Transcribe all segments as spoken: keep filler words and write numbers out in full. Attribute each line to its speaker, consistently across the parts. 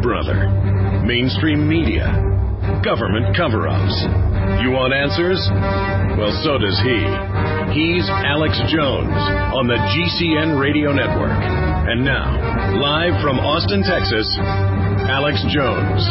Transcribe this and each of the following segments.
Speaker 1: brother. Mainstream media. Government cover-ups. You want answers? Well, so does he. He's Alex Jones on the G C N Radio Network. And now, live from Austin, Texas, Alex Jones.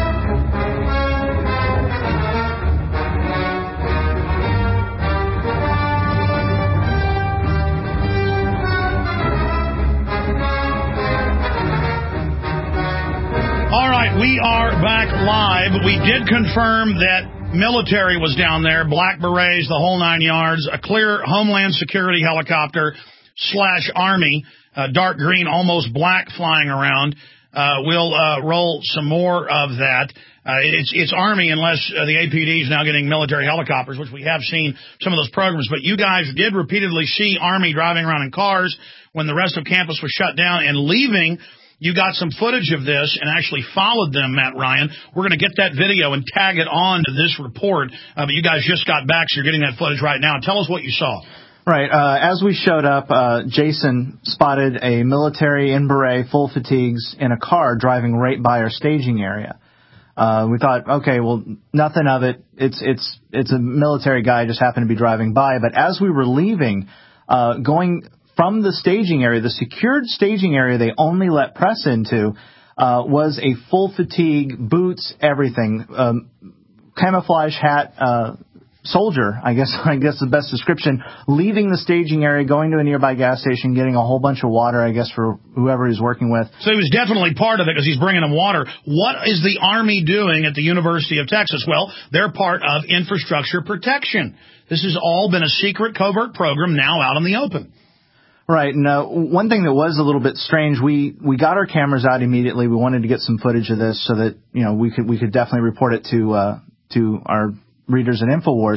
Speaker 2: All right, we are back live. We did confirm that military was down there, Black Berets, the whole nine yards, a clear Homeland Security helicopter slash Army, uh, dark green, almost black flying around. Uh, we'll uh, roll some more of that. Uh, it's it's Army unless uh, the A P D is now getting military helicopters, which we have seen some of those programs. But you guys did repeatedly see Army driving around in cars when the rest of campus was shut down and leaving. You got some footage of this and actually followed them, Matt Ryan. We're going to get that video and tag it on to this report. Uh, but you guys just got back, so you're getting that footage right now. Tell us what you saw.
Speaker 3: Right. Uh, as we showed up, uh, Jason spotted a military in beret, full fatigues, in a car driving right by our staging area. Uh, we thought, okay, well, nothing of it. It's it's it's a military guy just happened to be driving by. But as we were leaving, uh, going from the staging area, the secured staging area they only let press into, uh, was a full fatigue, boots, everything, um, camouflage hat, uh, soldier, I guess, I guess the best description, leaving the staging area, going to a nearby gas station, getting a whole bunch of water, I guess, for whoever he's working with.
Speaker 2: So he was definitely part of it because he's bringing them water. What is the Army doing at the University of Texas? Well, they're part of infrastructure protection. This has all been a secret, covert program now out in the open.
Speaker 3: Right. And uh, one thing that was a little bit strange, we, we got our cameras out immediately. We wanted to get some footage of this so that, you know, we could we could definitely report it to uh, to our readers at InfoWars.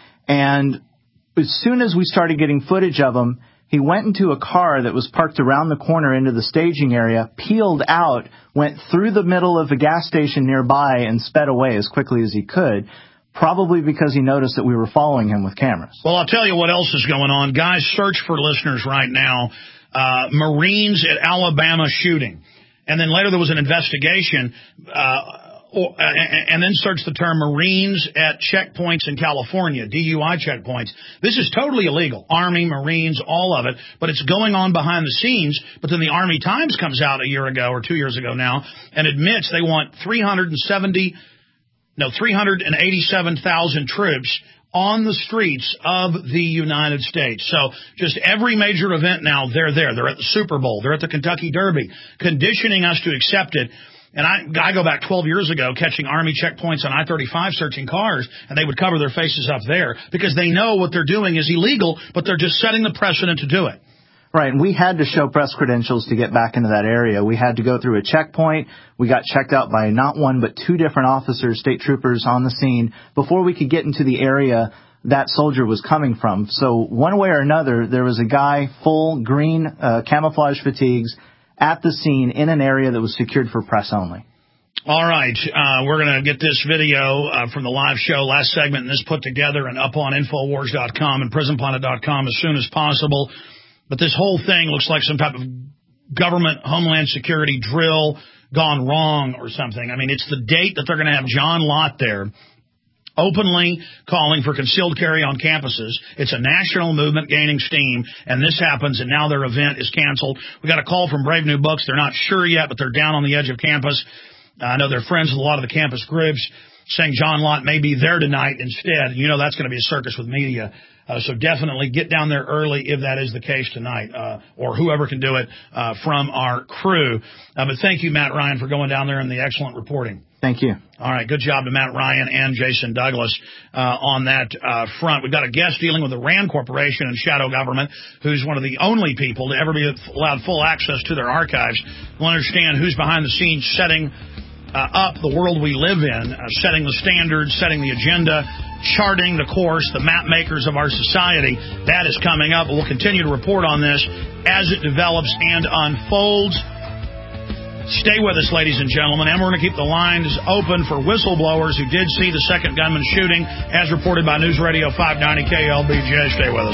Speaker 3: And as soon as we started getting footage of him, he went into a car that was parked around the corner into the staging area, peeled out, went through the middle of the gas station nearby, and sped away as quickly as he could. Probably because he noticed that we were following him with cameras.
Speaker 2: Well, I'll tell you what else is going on. Guys, search for listeners right now. Uh, Marines at Alabama shooting. And then later there was an investigation, uh, or, uh, and then search the term Marines at checkpoints in California, D U I checkpoints. This is totally illegal. Army, Marines, all of it. But it's going on behind the scenes. But then the Army Times comes out a year ago or two years ago now and admits they want three hundred seventy No, three hundred eighty-seven thousand troops on the streets of the United States. So just every major event now, they're there. They're at the Super Bowl. They're at the Kentucky Derby, conditioning us to accept it. And I, I go back twelve years ago catching Army checkpoints on I thirty-five searching cars, and they would cover their faces up there because they know what they're doing is illegal, but they're just setting the precedent to do it.
Speaker 3: Right, and we had to show press credentials to get back into that area. We had to go through a checkpoint. We got checked out by not one but two different officers, state troopers on the scene, before we could get into the area that soldier was coming from. So one way or another, there was a guy, full green uh, camouflage fatigues, at the scene in an area that was secured for press only.
Speaker 2: All right, uh, we're going to get this video uh, from the live show, last segment, and this put together and up on Infowars dot com and Prison Planet dot com as soon as possible. But this whole thing looks like some type of government homeland security drill gone wrong or something. I mean, it's the date that they're going to have John Lott there openly calling for concealed carry on campuses. It's a national movement gaining steam, and this happens, and now their event is canceled. We got a call from Brave New Books. They're not sure yet, but they're down on the edge of campus. Uh, I know they're friends with a lot of the campus groups, saying John Lott may be there tonight instead. You know that's going to be a circus with media. Uh, so definitely get down there early if that is the case tonight, uh, or whoever can do it uh, from our crew. Uh, but thank you, Matt Ryan, for going down there and the excellent reporting.
Speaker 3: Thank you.
Speaker 2: All right, good job to Matt Ryan and Jason Douglas uh, on that uh, front. We've got a guest dealing with the RAND Corporation and shadow government, who's one of the only people to ever be allowed full access to their archives. We'll understand who's behind the scenes setting Uh, up the world we live in, uh, setting the standards, setting the agenda, charting the course, the map makers of our society. That is coming up. We'll continue to report on this as it develops and unfolds. Stay with us, ladies and gentlemen, and we're going to keep the lines open for whistleblowers who did see the second gunman shooting, as reported by News Radio five ninety K L B J. Stay with us.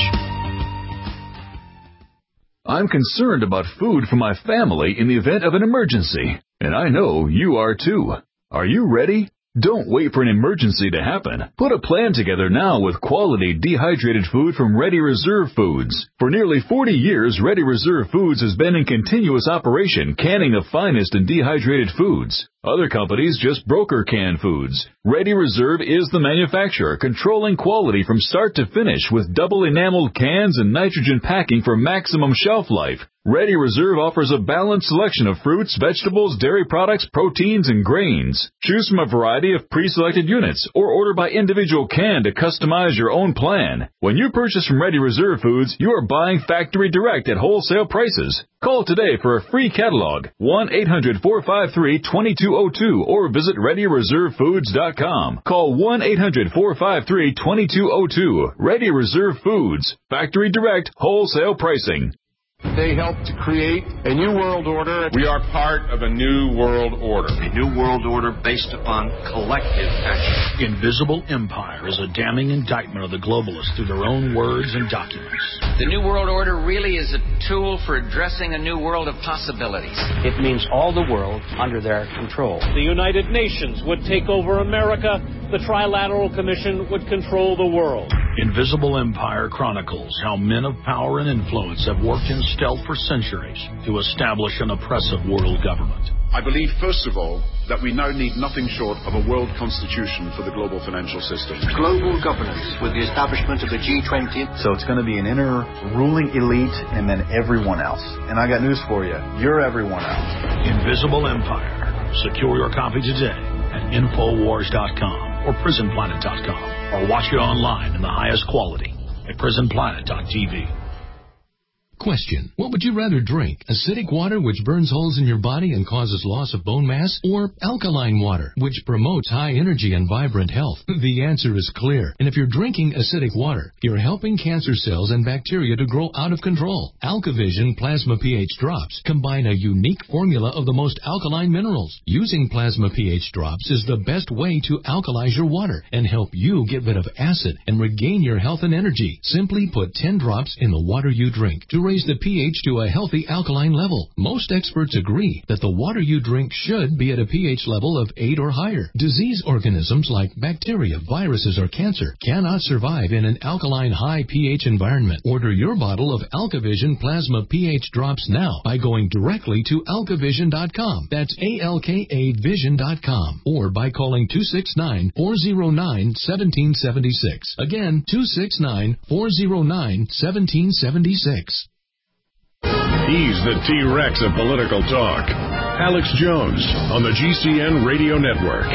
Speaker 4: I'm concerned about food for my family in the event of an emergency. And I know you are too. Are you ready? Don't wait for an emergency to happen. Put a plan together now with quality dehydrated food from Ready Reserve Foods. For nearly forty years, Ready Reserve Foods has been in continuous operation, canning the finest in dehydrated foods. Other companies just broker canned foods. Ready Reserve is the manufacturer, controlling quality from start to finish with double enameled cans and nitrogen packing for maximum shelf life. Ready Reserve offers a balanced selection of fruits, vegetables, dairy products, proteins, and grains. Choose from a variety of pre-selected units or order by individual can to customize your own plan. When you purchase from Ready Reserve Foods, you are buying factory direct at wholesale prices. Call today for a free catalog, one eight hundred, four five three, two two zero two, or visit ready reserve foods dot com. Call one eight hundred, four five three, two two zero two. Ready Reserve Foods. Factory direct, wholesale pricing.
Speaker 5: They helped to create a new world order. We are part of a new world order.
Speaker 6: A new world order based upon collective action.
Speaker 2: Invisible Empire is a damning indictment of the globalists through their own words and documents.
Speaker 6: The new world order really is a tool for addressing a new world of possibilities.
Speaker 7: It means all the world under their control.
Speaker 8: The United Nations would take over America. The Trilateral Commission would control the world.
Speaker 2: Invisible Empire chronicles how men of power and influence have worked in stealth for centuries to establish an oppressive world government.
Speaker 9: I believe, first of all, that we now need nothing short of a world constitution for the global financial system.
Speaker 10: Global governance with the establishment of the G twenty.
Speaker 11: So it's going to be an inner ruling elite and then everyone else. And I got news for you. You're everyone else.
Speaker 2: Invisible Empire. Secure your copy today at infowars dot com or prison planet dot com, or watch it online in the highest quality at prison planet dot t v.
Speaker 12: Question. What would you rather drink? Acidic water, which burns holes in your body and causes loss of bone mass? Or alkaline water, which promotes high energy and vibrant health? The answer is clear. And if you're drinking acidic water, you're helping cancer cells and bacteria to grow out of control. AlkaVision Plasma pH Drops combine a unique formula of the most alkaline minerals. Using Plasma pH Drops is the best way to alkalize your water and help you get rid of acid and regain your health and energy. Simply put ten drops in the water you drink to raise the pH to a healthy alkaline level. Most experts agree that the water you drink should be at a pH level of eight or higher. Disease organisms like bacteria, viruses, or cancer cannot survive in an alkaline high pH environment. Order your bottle of AlkaVision Plasma pH Drops now by going directly to alka vision dot com. That's A L K A vision dot com. Or by calling two six nine, four zero nine, one seven seven six. Again, two six nine, four zero nine, one seven seven six.
Speaker 1: He's the T-Rex of political talk. Alex Jones on the G C N Radio Network.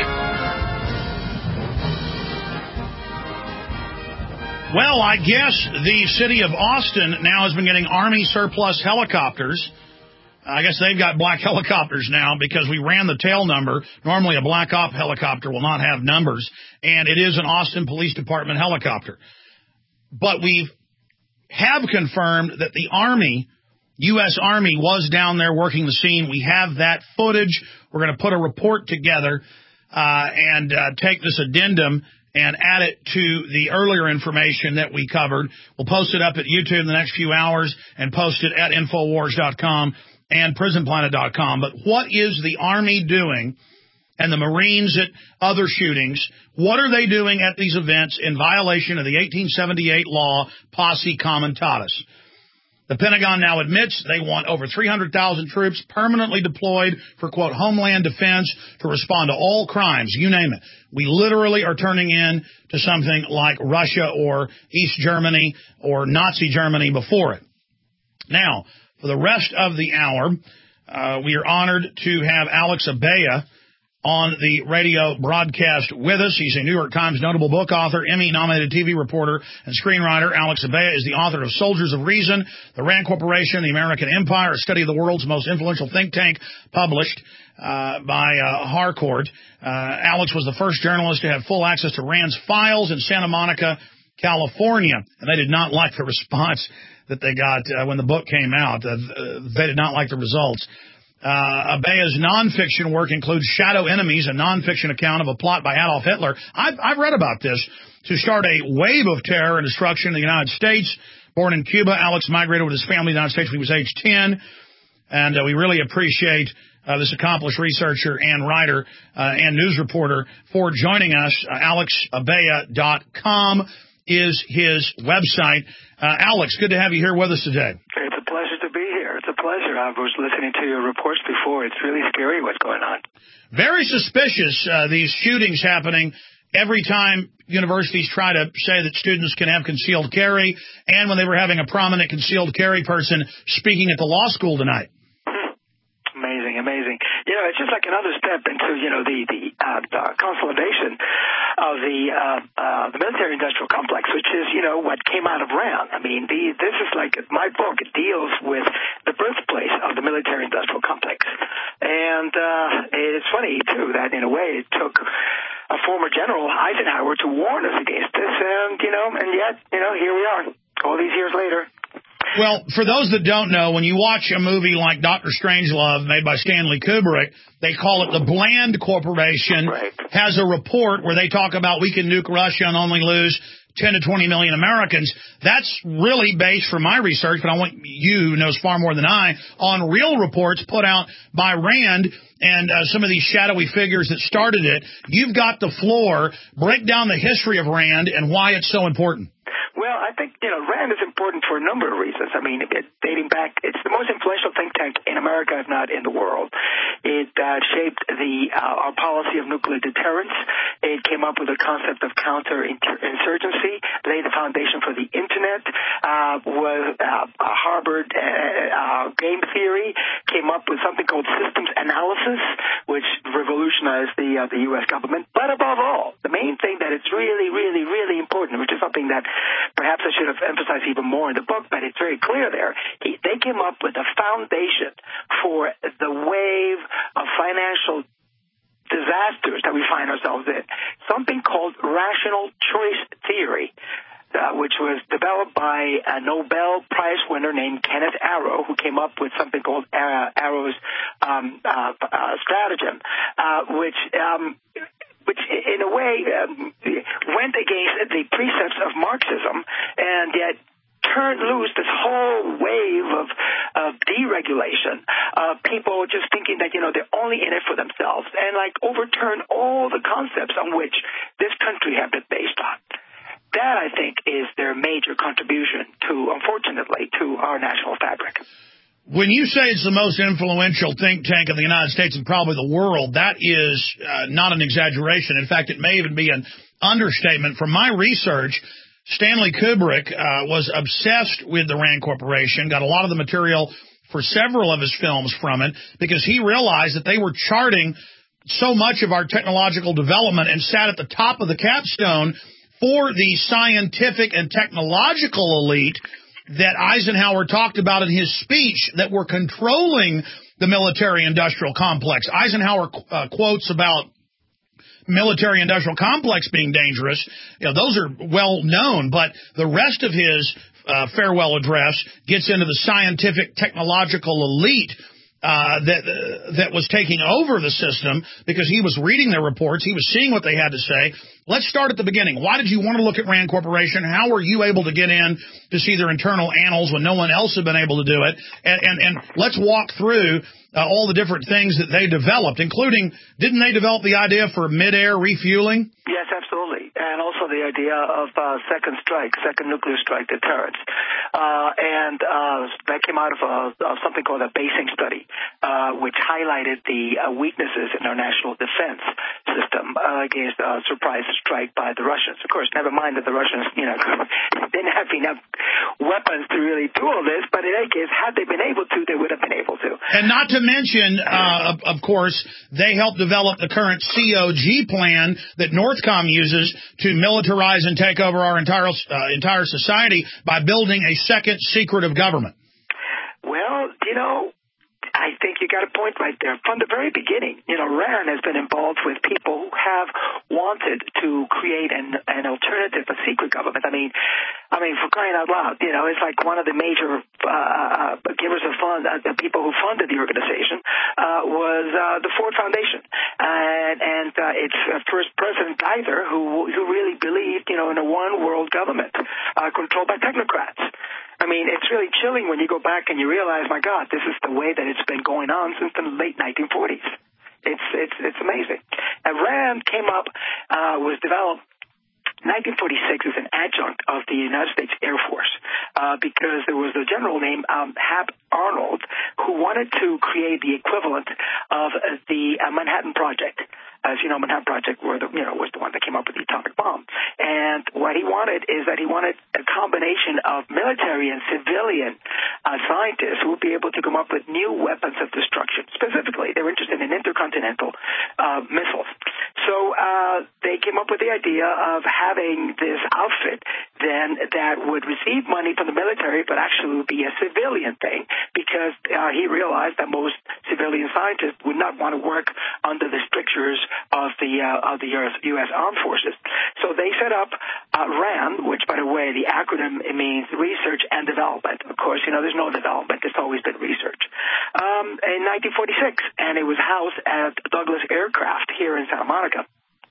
Speaker 2: Well, I guess the city of Austin now has been getting Army surplus helicopters. I guess they've got black helicopters now because we ran the tail number. Normally a black op helicopter will not have numbers, and it is an Austin Police Department helicopter. But we have confirmed that the Army, U S Army, was down there working the scene. We have that footage. We're going to put a report together uh, and uh, take this addendum and add it to the earlier information that we covered. We'll post it up at YouTube in the next few hours and post it at infowars dot com and prison planet dot com. But what is the Army doing and the Marines at other shootings? What are they doing at these events in violation of the eighteen seventy-eight law, Posse Comitatus? The Pentagon now admits they want over three hundred thousand troops permanently deployed for, quote, homeland defense to respond to all crimes, you name it. We literally are turning in to something like Russia or East Germany or Nazi Germany before it. Now, for the rest of the hour, uh, we are honored to have Alex Abeyah on the radio broadcast with us. He's a New York Times notable book author, Emmy-nominated T V reporter, and screenwriter. Alex Abeyah is the author of Soldiers of Reason, The Rand Corporation, The American Empire, a study of the world's most influential think tank, published uh, by uh, Harcourt. Uh, Alex was the first journalist to have full access to Rand's files in Santa Monica, California, and they did not like the response that they got uh, when the book came out. Uh, they did not like the results. Uh, Abeyah's nonfiction work includes Shadow Enemies, a nonfiction account of a plot by Adolf Hitler. I've, I've read about this to start a wave of terror and destruction in the United States. Born in Cuba, Alex migrated with his family to the United States when he was age ten. And uh, we really appreciate uh, this accomplished researcher and writer uh, and news reporter, for joining us. Uh, alex abaya dot com is his website. Uh, Alex, good to have you here with us today.
Speaker 13: It's a pleasure to be here. It's a pleasure. I was listening to your reports before. It's really scary what's going on.
Speaker 2: Very suspicious, uh, these shootings happening every time universities try to say that students can have concealed carry, and when they were having a prominent concealed carry person speaking at the law school tonight.
Speaker 13: Amazing, amazing. You know, it's just like another step into, you know, the, the, uh, the consolidation of the, uh, uh, the military-industrial complex, which is, you know, what came out of RAND. I mean, the, this is like, my book deals with the birthplace of the military-industrial complex. And, uh, it's funny, too, that in a way it took a former general, Eisenhower, to warn us against this, and, you know, and yet, you know, here we are, all these years later.
Speaker 2: Well, for those that don't know, when you watch a movie like Doctor Strangelove made by Stanley Kubrick, they call it the Bland Corporation,
Speaker 13: right.
Speaker 2: Has a report where they talk about we can nuke Russia and only lose ten to twenty million Americans. That's really based, from my research, but I want you, who knows far more than I, on real reports put out by RAND and uh, some of these shadowy figures that started it. You've got the floor. Break down the history of RAND and why it's so important.
Speaker 13: Well, I think, you know, RAND is important for a number of reasons. I mean, it, dating back, it's the most influential think tank in America, if not in the world. It uh, shaped the uh, our policy of nuclear deterrence. It came up with a concept of counterinsurgency, laid the foundation for the Internet, uh, was uh, Harvard uh, uh, game theory, came up with something called systems analysis, which revolutionized the, uh, the U S government. But above all, the main thing that it's really, really, really important, which is something that perhaps I should have emphasized even more in the book, but it's very clear there. He, they came up with a foundation for the wave of financial disasters that we find ourselves in, something called rational choice theory, uh, which was developed by a Nobel Prize winner named Kenneth Arrow, who came up with something called uh, Arrow's um, uh, uh, stratagem, uh, which um, which in a way um, went against the precepts of Marxism, and yet turned loose this whole wave of, of deregulation, of people just thinking that, you know, they're only in it for themselves, and like overturn all the concepts on which this country had been based on. That, I think, is their major contribution to, unfortunately, to our national fabric.
Speaker 2: When you say it's the most influential think tank in the United States and probably the world, that is uh, not an exaggeration. In fact, it may even be an understatement. From my research, Stanley Kubrick uh, was obsessed with the RAND Corporation, got a lot of the material for several of his films from it, because he realized that they were charting so much of our technological development and sat at the top of the capstone for the scientific and technological elite that Eisenhower talked about in his speech that were controlling the military-industrial complex. Eisenhower uh, quotes about military-industrial complex being dangerous. You know, those are well known, but the rest of his uh, farewell address gets into the scientific, technological elite Uh, that uh, that was taking over the system, because he was reading their reports. He was seeing what they had to say. Let's start at the beginning. Why did you want to look at RAND Corporation? How were you able to get in to see their internal annals when no one else had been able to do it? And, and, and let's walk through uh, all the different things that they developed, including, didn't they develop the idea for mid-air refueling?
Speaker 13: Yes, absolutely. And also the idea of uh, second strike, second nuclear strike deterrence. Uh, and uh, that came out of, a, of something called a basing study, uh, which highlighted the uh, weaknesses in our national defense system uh, against a surprise strike by the Russians. Of course, never mind that the Russians, you know, didn't have enough weapons to really do all this, but in any case, had they been able to, they would have been able to.
Speaker 2: And not to mention, uh, of, of course, they helped develop the current C O G plan that Northcom uses to militarize and take over our entire uh, entire society by building a second secretive government.
Speaker 13: Well, you know, I think you got a point right there. From the very beginning, you know, RAND has been involved with people who have wanted to create an, an alternative, a secret government. I mean, I mean, for crying out loud, you know, it's like one of the major uh, givers of funds, uh, the people who funded the organization, uh, was uh, the Ford Foundation, and and uh, its uh, first president Geyser, who who really believed, you know, in a one world government uh, controlled by technocrats. I mean, it's really chilling when you go back and you realize, my God, this is the way that it's been going on since the late nineteen forties. It's it's it's amazing. And RAND came up, uh, was developed nineteen forty-six as an adjunct of the United States Air Force uh, because there was a general named um, Hap Arnold who wanted to create the equivalent of uh, the uh, Manhattan Project. As you know, Manhattan Project were the, you know, was the one that came up with the atomic bomb. And what he wanted is that he wanted a combination of military and civilian uh, scientists who would be able to come up with new weapons of destruction. Specifically, they were interested in intercontinental uh, missiles. So uh, they came up with the idea of having this outfit then that would receive money from the military but actually would be a civilian thing because uh, he realized that most civilian scientists would not want to work under the strictures of the uh, of the U S Armed Forces. So they set up uh, RAND, which, by the way, the acronym, it means Research and Development. Of course, you know, there's no development. It's always been research. Um, in nineteen forty-six, and it was housed at Douglas Aircraft here in Santa Monica,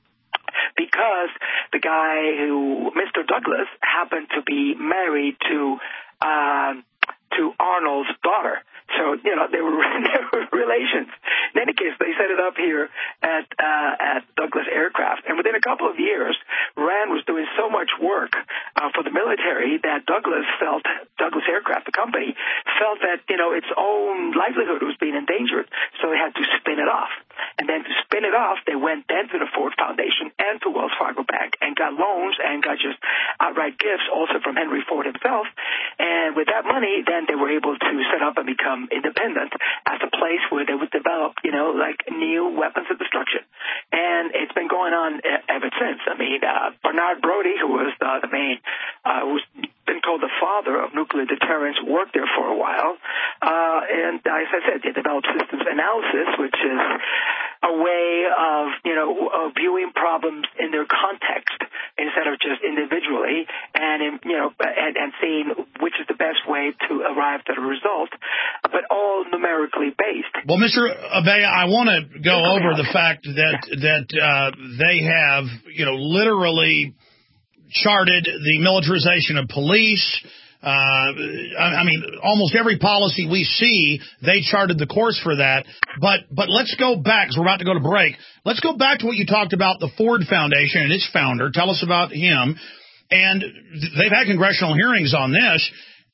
Speaker 13: because the guy who, Mister Douglas, happened to be married to uh, to Arnold's daughter. So, you know, they were, they were relations. In any case, they set it up here at uh, at Douglas Aircraft. And within a couple of years, RAND was doing so much work uh, for the military that Douglas felt, Douglas Aircraft, the company, felt that, you know, its own livelihood was being endangered. So they had to spin it off. And then to spin it off, they went then to the Ford Foundation and to Wells Fargo Bank and got loans and got just outright gifts also from Henry Ford himself. And with that money, then they were able to set up and become independent as a place where they would develop, you know, like new weapons of destruction. And it's been going on ever since. I mean, uh, Bernard Brody, who was uh, the main, uh, who's been called the father of nuclear deterrence, worked there for a while. Uh, and as I said, they developed systems analysis, which is a way of, you know, of viewing problems in their context instead of just individually, and in, you know, and, and seeing which is the best way to arrive at a result, but all numerically based.
Speaker 2: Well, Mister Abea, I want to go over the fact that that uh, they have, you know, literally charted the militarization of police. Uh, I mean, almost every policy we see, they charted the course for that. But but let's go back, because we're about to go to break. Let's go back to what you talked about, the Ford Foundation and its founder. Tell us about him. And they've had congressional hearings on this,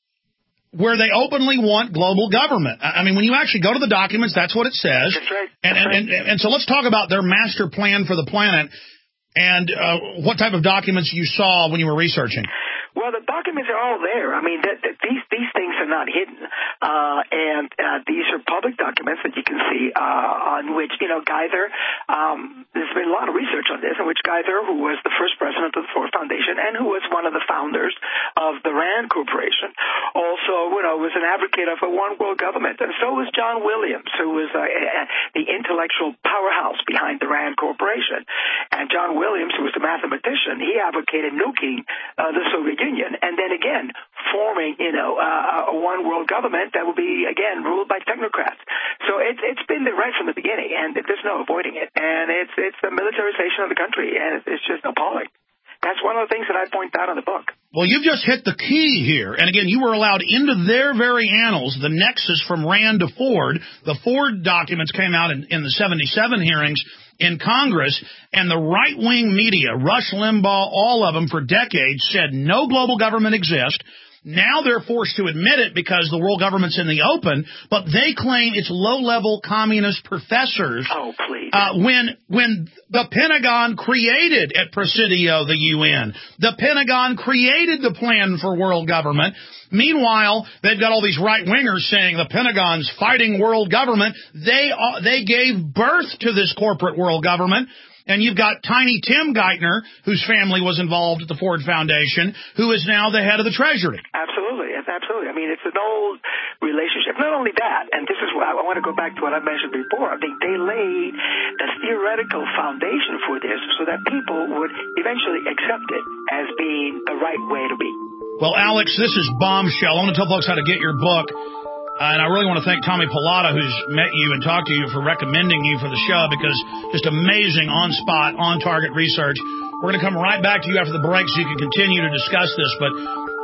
Speaker 2: where they openly want global government. I mean, when you actually go to the documents, that's what it says.
Speaker 13: That's right.
Speaker 2: And,
Speaker 13: that's
Speaker 2: and,
Speaker 13: right.
Speaker 2: and, and so let's talk about their master plan for the planet and uh, what type of documents you saw when you were researching.
Speaker 13: Well, the documents are all there. I mean, that, that these these things are not hidden, uh, and uh, these are public documents that you can see uh, on which, you know, Geither. Um, there's been a lot of research on this, in which Geither, who was the first president of the Ford Foundation and who was one of the founders of the RAND Corporation, also, you know, was an advocate of a one world government, and so was John Williams, who was uh, uh, the intellectual powerhouse behind the RAND Corporation. And John Williams, who was a mathematician, he advocated nuking uh, the Soviet Union. And then again, forming, you know, uh, a one-world government that will be, again, ruled by technocrats. So it's it's been there right from the beginning, and there's no avoiding it. And it's it's the militarization of the country, and it's just appalling. That's one of the things that I point out in the book.
Speaker 2: Well, you've just hit the key here. And again, you were allowed into their very annals, the nexus from RAND to Ford. The Ford documents came out in, in the seventy-seven hearings in Congress, and the right-wing media, Rush Limbaugh, all of them for decades, said no global government exists. Now they're forced to admit it because the world government's in the open, but they claim it's low-level communist professors.
Speaker 13: Oh, please.
Speaker 2: Uh, when when the Pentagon created at Presidio the U N, the Pentagon created the plan for world government. Meanwhile, they've got all these right-wingers saying the Pentagon's fighting world government. They uh, they gave birth to this corporate world government. And you've got Tiny Tim Geithner, whose family was involved at the Ford Foundation, who is now the head of the Treasury.
Speaker 13: Absolutely. Absolutely. I mean, it's an old relationship. Not only that, and this is what I want to go back to what I mentioned before. I think they laid the theoretical foundation for this so that people would eventually accept it as being the right way to be.
Speaker 2: Well, Alex, this is Bombshell. I want to tell folks how to get your book. Uh, and I really want to thank Tommy Pilata, who's met you and talked to you, for recommending you for the show, because just amazing on-spot, on-target research. We're going to come right back to you after the break so you can continue to discuss this. But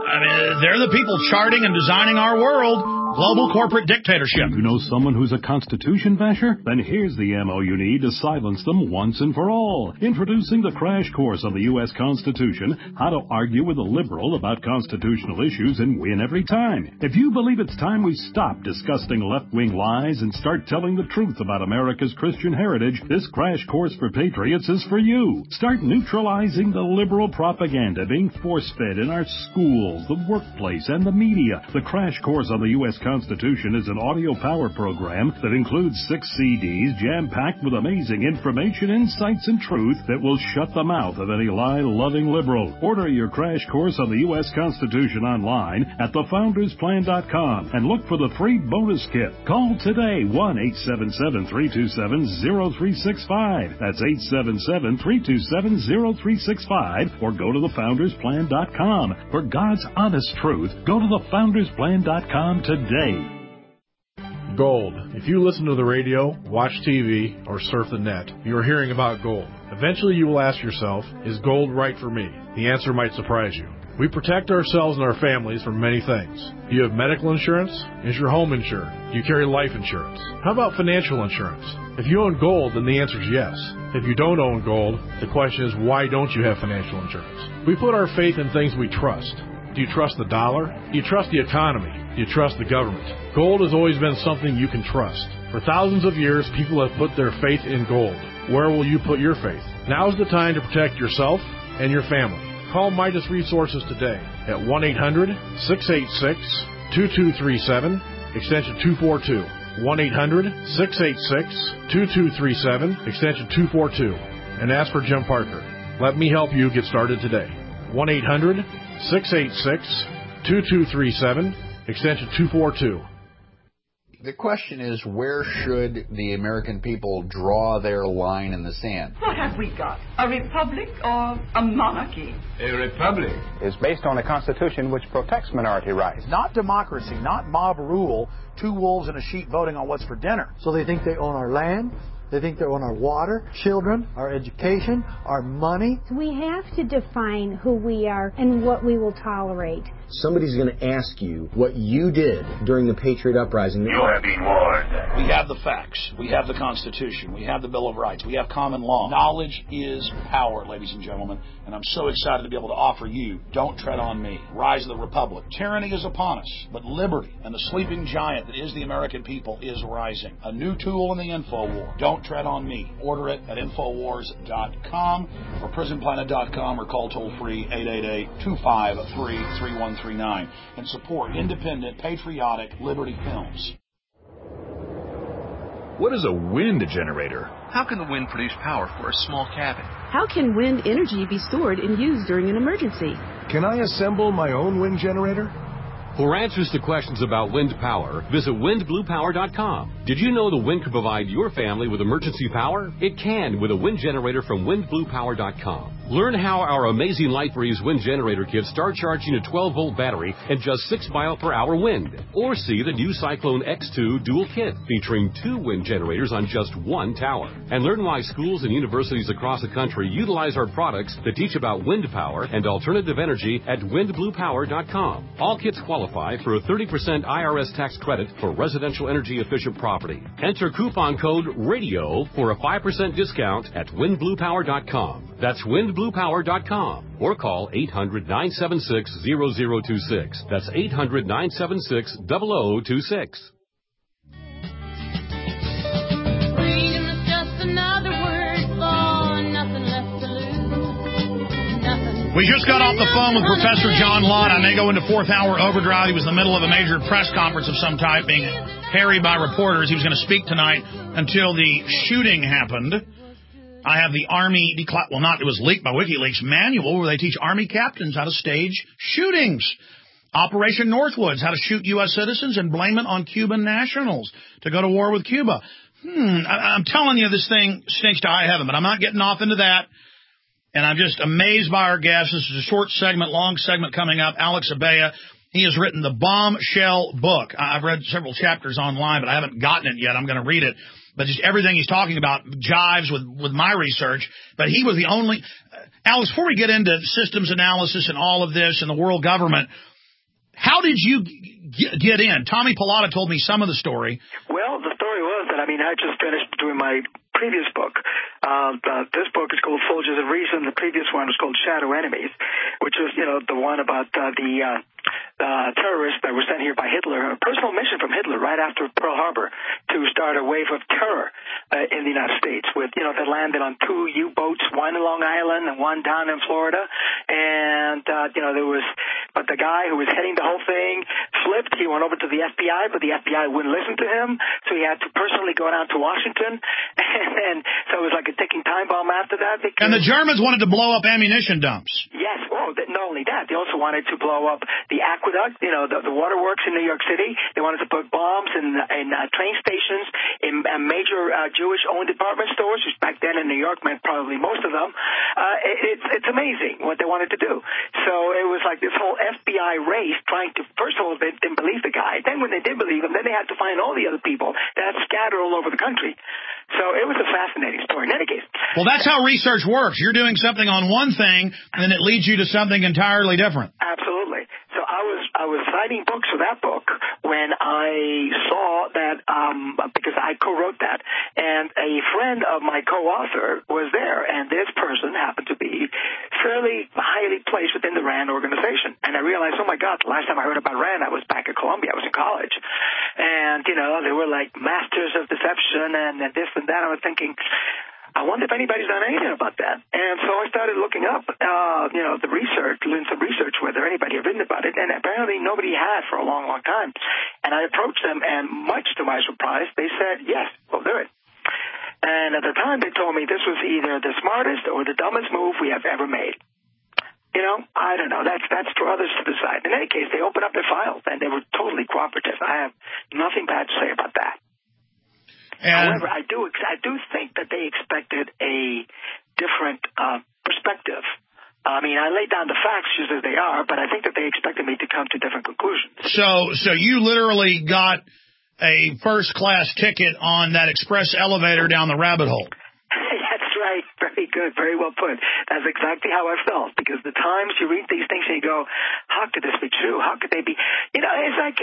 Speaker 2: I mean, they're the people charting and designing our world. Global corporate dictatorship.
Speaker 14: You know someone who's a Constitution basher? Then here's the ammo you need to silence them once and for all. Introducing the crash course on the U S Constitution, how to argue with a liberal about constitutional issues and win every time. If you believe it's time we stop disgusting left-wing lies and start telling the truth about America's Christian heritage, this crash course for patriots is for you. Start neutralizing the liberal propaganda being force-fed in our schools, the workplace, and the media. The crash course on the U S Constitution is an audio power program that includes six C Ds jam-packed with amazing information, insights, and truth that will shut the mouth of any lie-loving liberal. Order your crash course on the U S Constitution online at the founders plan dot com and look for the free bonus kit. Call today, one eight seven seven, three two seven, zero three six five. That's eight seven seven, three two seven, zero three six five, or go to the founders plan dot com. For God's honest truth, go to the founders plan dot com today.
Speaker 15: Gold. If you listen to the radio, watch T V, or surf the net, you are hearing about gold. Eventually you will ask yourself, is gold right for me? The answer might surprise you. We protect ourselves and our families from many things. Do you have medical insurance? Is your home insured? Do you carry life insurance? How about financial insurance? If you own gold, then the answer is yes. If you don't own gold, the question is, why don't you have financial insurance? We put our faith in things we trust. Do you trust the dollar? Do you trust the economy? Do you trust the government? Gold has always been something you can trust. For thousands of years, people have put their faith in gold. Where will you put your faith? Now is the time to protect yourself and your family. Call Midas Resources today at one eight hundred, six eight six, two two three seven, extension two four two. one eight hundred, six eight six, two two three seven, extension two four two. And ask for Jim Parker. Let me help you get started today. one eight hundred, six eight six, two two three seven, extension two four two.
Speaker 16: The question is, where should the American people draw their line in the sand?
Speaker 17: What have we got? A republic or a monarchy?
Speaker 18: A republic
Speaker 19: is based on a constitution which protects minority rights.
Speaker 20: Not democracy, not mob rule, two wolves and a sheep voting on what's for dinner.
Speaker 21: So they think they own our land. They think they own our water, children, our education, our money.
Speaker 22: We have to define who we are and what we will tolerate.
Speaker 23: Somebody's going to ask you what you did during the Patriot Uprising.
Speaker 24: You have been warned.
Speaker 25: We have the facts. We have the Constitution. We have the Bill of Rights. We have common law. Knowledge is power, ladies and gentlemen. And I'm so excited to be able to offer you Don't Tread on Me, Rise of the Republic. Tyranny is upon us, but liberty and the sleeping giant that is the American people is rising. A new tool in the info war. Don't Tread on Me. Order it at infowars dot com or prison planet dot com or call toll-free eight eight eight, two five three, three one three nine and support independent, patriotic Liberty Films.
Speaker 4: What is a wind generator?
Speaker 26: How can the wind produce power for a small cabin?
Speaker 27: How can wind energy be stored and used during an emergency?
Speaker 28: Can I assemble my own wind generator?
Speaker 29: For answers to questions about wind power, visit wind blue power dot com. Did you know the wind can provide your family with emergency power? It can with a wind generator from wind blue power dot com. Learn how our amazing LightBreeze wind generator kits start charging a twelve volt battery and just six mile per hour wind. Or see the new Cyclone X two dual kit featuring two wind generators on just one tower. And learn why schools and universities across the country utilize our products to teach about wind power and alternative energy at wind blue power dot com. All kits qualify for a thirty percent I R S tax credit for residential energy efficient property. Enter coupon code RADIO for a five percent discount at wind blue power dot com. That's wind blue power dot com. Or call eight hundred, nine seven six, zero zero two six. That's eight hundred, nine seven six, zero zero two six.
Speaker 30: Freedom is just another word for nothing left to lose. Nothing.
Speaker 2: We just got off the phone with Professor John Lott. I may go into fourth hour overdrive. He was in the middle of a major press conference of some type, being harried by reporters. He was going to speak tonight until the shooting happened. I have the Army, decla- well, not, it was leaked by WikiLeaks manual where they teach Army captains how to stage shootings. Operation Northwoods, how to shoot U S citizens and blame it on Cuban nationals to go to war with Cuba. Hmm, I- I'm telling you, this thing stinks to high heaven, but I'm not getting off into that. And I'm just amazed by our guests. This is a short segment, long segment coming up. Alex Abaya, he has written the Bombshell book. I've read several chapters online, but I haven't gotten it yet. I'm going to read it. But just everything he's talking about jives with, with my research. But he was the only... Uh, Alex, before we get into systems analysis and all of this and the world government, How did you g- get in? Tommy Pilata told me some of the story.
Speaker 13: Well, the story was that, I mean, I just finished doing my previous book. Uh, uh, this book is called Soldiers of Reason. The previous one was called Shadow Enemies, which was, you know, the one about uh, the uh, uh, terrorists that were sent here by Hitler, a personal mission from Hitler right after Pearl Harbor to start a wave of terror uh, in the United States with, you know, that landed on two U-boats, one in Long Island and one down in Florida. And, uh, you know, there was, but the guy who was heading the whole thing flipped. He went over to the F B I, but the F B I wouldn't listen to him, so he had to personally go down to Washington. And so it was like a ticking time bomb after that.
Speaker 2: And the Germans wanted to blow up ammunition dumps.
Speaker 13: Yes. Oh, not only that, they also wanted to blow up the aqueduct, you know, the, the waterworks in New York City. They wanted to put bombs in, in uh, train stations, in uh, major uh, Jewish-owned department stores, which back then in New York meant probably most of them. Uh, it, it's, it's amazing what they wanted to do. So it was like this whole F B I race trying to, first of all, they didn't believe the guy. Then when they did believe him, then they had to find all the other people that had scattered all over the country. So it was a fascinating story. In any case.
Speaker 2: Well, that's how research works. You're doing something on one thing, and then it leads you to something entirely different.
Speaker 13: Absolutely. So I was I was citing books for that book when I saw that, um, because I co-wrote that, and a friend of my co-author was there, and this person happened to be fairly highly placed within the RAND organization. And I realized, oh my God, the last time I heard about RAND, I was back at Columbia. I was in college. And, you know, they were like masters of deception and, and this and that. I was thinking, I wonder if anybody's done anything about that. And so I started looking up, uh, you know, the research, doing some research, whether anybody had written about it. And apparently nobody had for a long, long time. And I approached them, and much to my surprise, they said, yes, we'll do it. And at the time, they told me this was either the smartest or the dumbest move we have ever made. You know, I don't know. That's that's for others to decide. In any case, they opened up their files, and they were totally cooperative. I have nothing bad to say about that.
Speaker 2: And
Speaker 13: However, I do I do think that they expected a different uh, perspective. I mean, I laid down the facts just as they are, but I think that they expected me to come to different conclusions.
Speaker 2: So, so you literally got a first-class ticket on that express elevator down the rabbit hole.
Speaker 13: That's right. Very good. Very well put. That's exactly how I felt, because the times you read these things and you go, how could this be true? How could they be? You know, it's like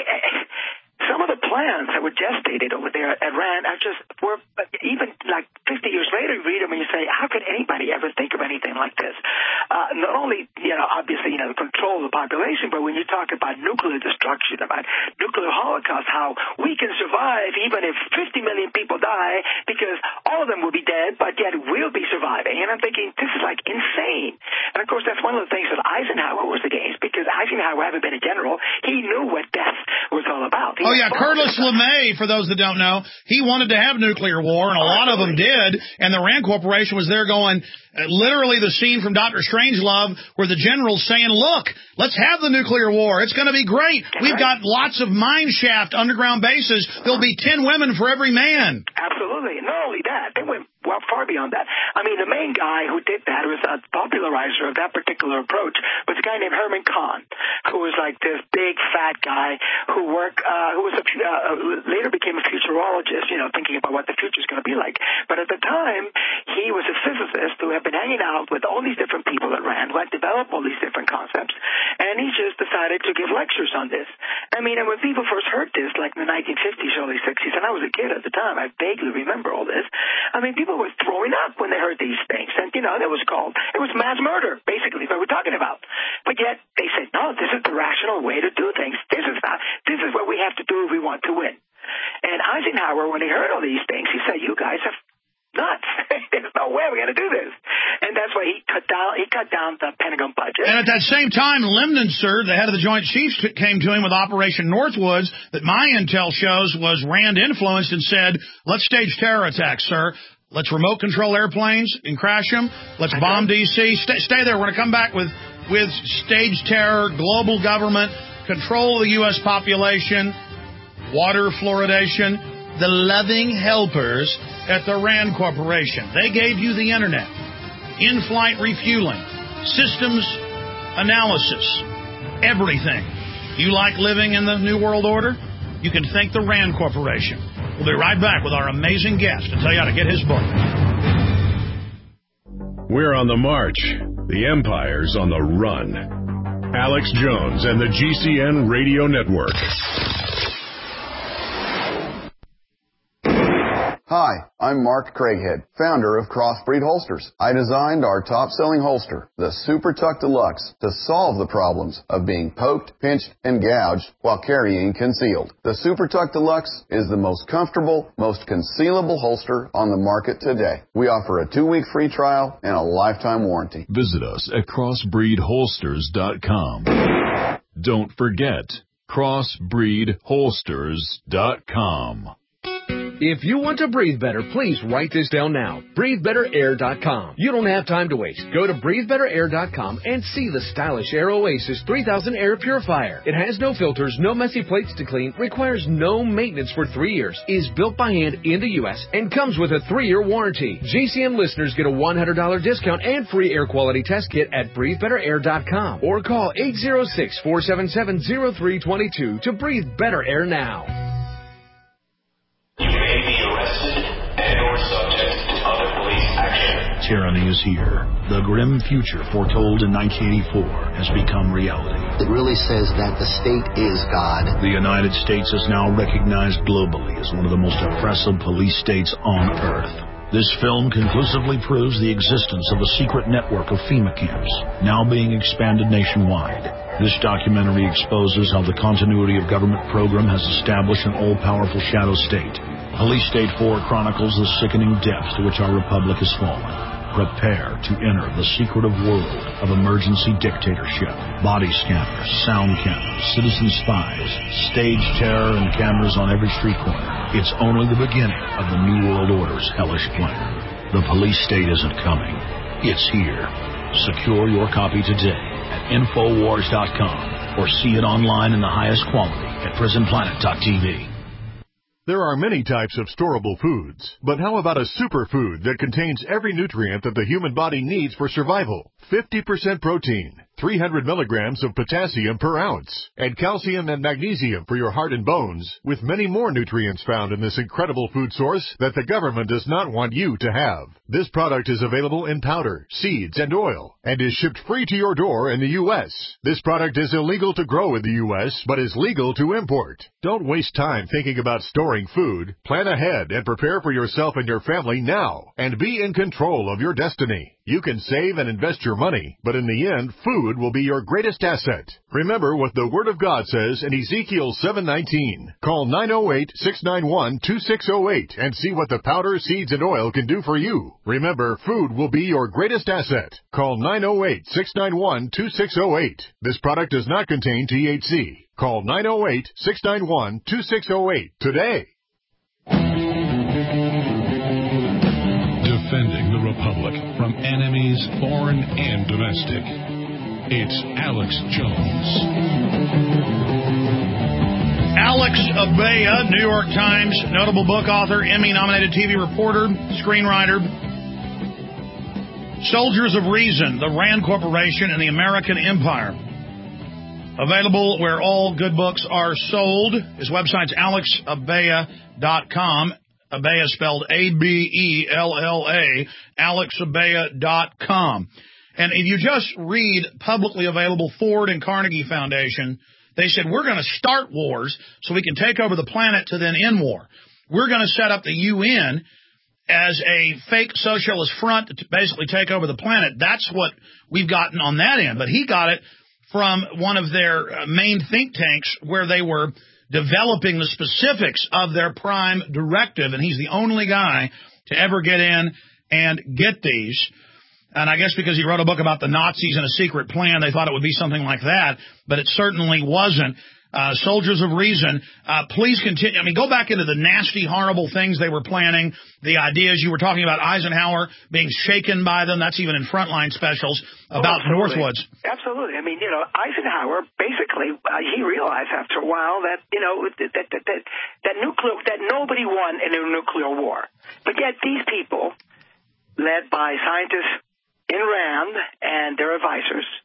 Speaker 13: some of the plans that were gestated over there at RAND are just, were even like fifty years later, you read them and you say, how could anybody ever think of anything like this? Uh, not only, you know, obviously, you know, control the population, but when you talk about nuclear destruction, about nuclear holocaust, how we can survive even if fifty million people die, because all of them will be dead, but yet we'll be surviving. And I'm thinking, this is like insane. And of course, that's one of the things that Eisenhower was against, because Eisenhower, having been a general, he knew what death was all about. He
Speaker 2: Oh, yeah, Curtis LeMay, for those that don't know, he wanted to have nuclear war, and a lot of them did, and the RAND Corporation was there going, uh, literally the scene from Doctor Strangelove where the general's saying, look, let's have the nuclear war. It's going to be great. We've got lots of mine shaft underground bases. There'll be ten women for every man.
Speaker 13: Absolutely. Not only that, they went well far beyond that. I mean, the main guy who did that, was a popularizer of that particular approach, was a guy named Herman Kahn, who was like this big fat guy who worked, uh, who was a, uh, later became a futurologist, you know, thinking about what the future is going to be like. But at the time, he was a physicist who had been hanging out with all these different people at RAND who had developed all these different concepts, and he just decided to give lectures on this. I mean, and when people first heard this, like in the nineteen fifties, early sixties, and I was a kid at the time, I vaguely remember all this. I mean, people were throwing up when they heard these things, and you know, it was called, it was mass murder, basically, what we're talking about. But yet they said, no, this is the rational way to do things. This is not, this is what we have to do if we want to win. And Eisenhower, when he heard all these things, he said, you guys are nuts. There's no way we're going to do this. And that's why he cut down, he cut down the Pentagon budget.
Speaker 2: And at that same time, Lemnitzer, the head of the Joint Chiefs, came to him with Operation Northwoods that my intel shows was RAND influenced, and said, let's stage terror attacks, sir. Let's remote control airplanes and crash them. Let's bomb D C. Stay, stay there. We're going to come back with, with stage terror, global government, control of the U S population, water fluoridation, the loving helpers at the RAND Corporation. They gave you the internet, in-flight refueling, systems analysis, everything. You like living in the New World Order? You can thank the RAND Corporation. We'll be right back with our amazing guest to tell you how to get his book.
Speaker 1: We're on the march. The Empire's on the run. Alex Jones and the G C N Radio Network.
Speaker 3: Hi, I'm Mark Craighead, founder of Crossbreed Holsters. I designed our top-selling holster, the Super Tuck Deluxe, to solve the problems of being poked, pinched, and gouged while carrying concealed. The Super Tuck Deluxe is the most comfortable, most concealable holster on the market today. We offer a two-week free trial and a lifetime warranty.
Speaker 4: Visit us at crossbreed holsters dot com. Don't forget, crossbreed holsters dot com.
Speaker 5: If you want to breathe better, please write this down now. breathe better air dot com. You don't have time to waste. Go to breathe better air dot com and see the stylish Air Oasis three thousand Air Purifier. It has no filters, no messy plates to clean, requires no maintenance for three years, is built by hand in the U S, and comes with a three-year warranty. G C N listeners get a one hundred dollars discount and free air quality test kit at breathe better air dot com or call eight zero six, four seven seven, zero three two two to breathe better air now.
Speaker 6: You may be arrested and or subject to other police action.
Speaker 2: Tyranny is here. The grim future foretold in nineteen eighty-four has become reality.
Speaker 23: It really says that the state is God.
Speaker 2: The United States is now recognized globally as one of the most oppressive police states on earth. This film conclusively proves the existence of a secret network of FEMA camps, now being expanded nationwide. This documentary exposes how the continuity of government program has established an all-powerful shadow state. Police State four chronicles the sickening depths to which our republic has fallen. Prepare to enter the secretive world of emergency dictatorship. Body scanners, sound cameras, citizen spies, stage terror, and cameras on every street corner. It's only the beginning of the New World Order's hellish plan. The police state isn't coming. It's here. Secure your copy today at infowars dot com or see it online in the highest quality at prison planet dot t v.
Speaker 7: There are many types of storable foods, but how about a superfood that contains every nutrient that the human body needs for survival? fifty percent protein, three hundred milligrams of potassium per ounce, and calcium and magnesium for your heart and bones, with many more nutrients found in this incredible food source that the government does not want you to have. This product is available in powder, seeds, and oil, and is shipped free to your door in the U S This product is illegal to grow in the U S, but is legal to import. Don't waste time thinking about storing food. Plan ahead and prepare for yourself and your family now, and be in control of your destiny. You can save and invest your money, but in the end, food will be your greatest asset. Remember what the Word of God says in Ezekiel seven nineteen. Call nine oh eight, six nine one, two six oh eight and see what the powder, seeds, and oil can do for you. Remember, food will be your greatest asset. Call nine oh eight, six nine one, two six oh eight. This product does not contain T H C. Call nine oh eight, six nine one, two six oh eight today.
Speaker 8: Defending the Republic from enemies, foreign and domestic. It's Alex Jones.
Speaker 2: Alex Abaya, New York Times, notable book author, Emmy-nominated T V reporter, screenwriter. Soldiers of Reason, the Rand Corporation and the American Empire. Available where all good books are sold. His website's alex abaya dot com. Abaya spelled A B E L L A, alex abaya dot com. And if you just read publicly available Ford and Carnegie Foundation, they said, we're going to start wars so we can take over the planet to then end war. We're going to set up the U N as a fake socialist front to basically take over the planet. That's what we've gotten on that end. But he got it from one of their main think tanks where they were developing the specifics of their prime directive, and he's the only guy to ever get in and get these. And I guess because he wrote a book about the Nazis and a secret plan, they thought it would be something like that, but it certainly wasn't. Uh, Soldiers of Reason, uh, please continue. I mean, go back into the nasty, horrible things they were planning, the ideas. You were talking about Eisenhower being shaken by them. That's even in Frontline specials about
Speaker 13: oh,
Speaker 2: Northwoods.
Speaker 13: Absolutely. I mean, you know, Eisenhower, basically, uh, he realized after a while that, you know, that, that, that, that, that nuclear, that nobody won in a nuclear war. But yet these people, led by scientists in Rand and their advisors,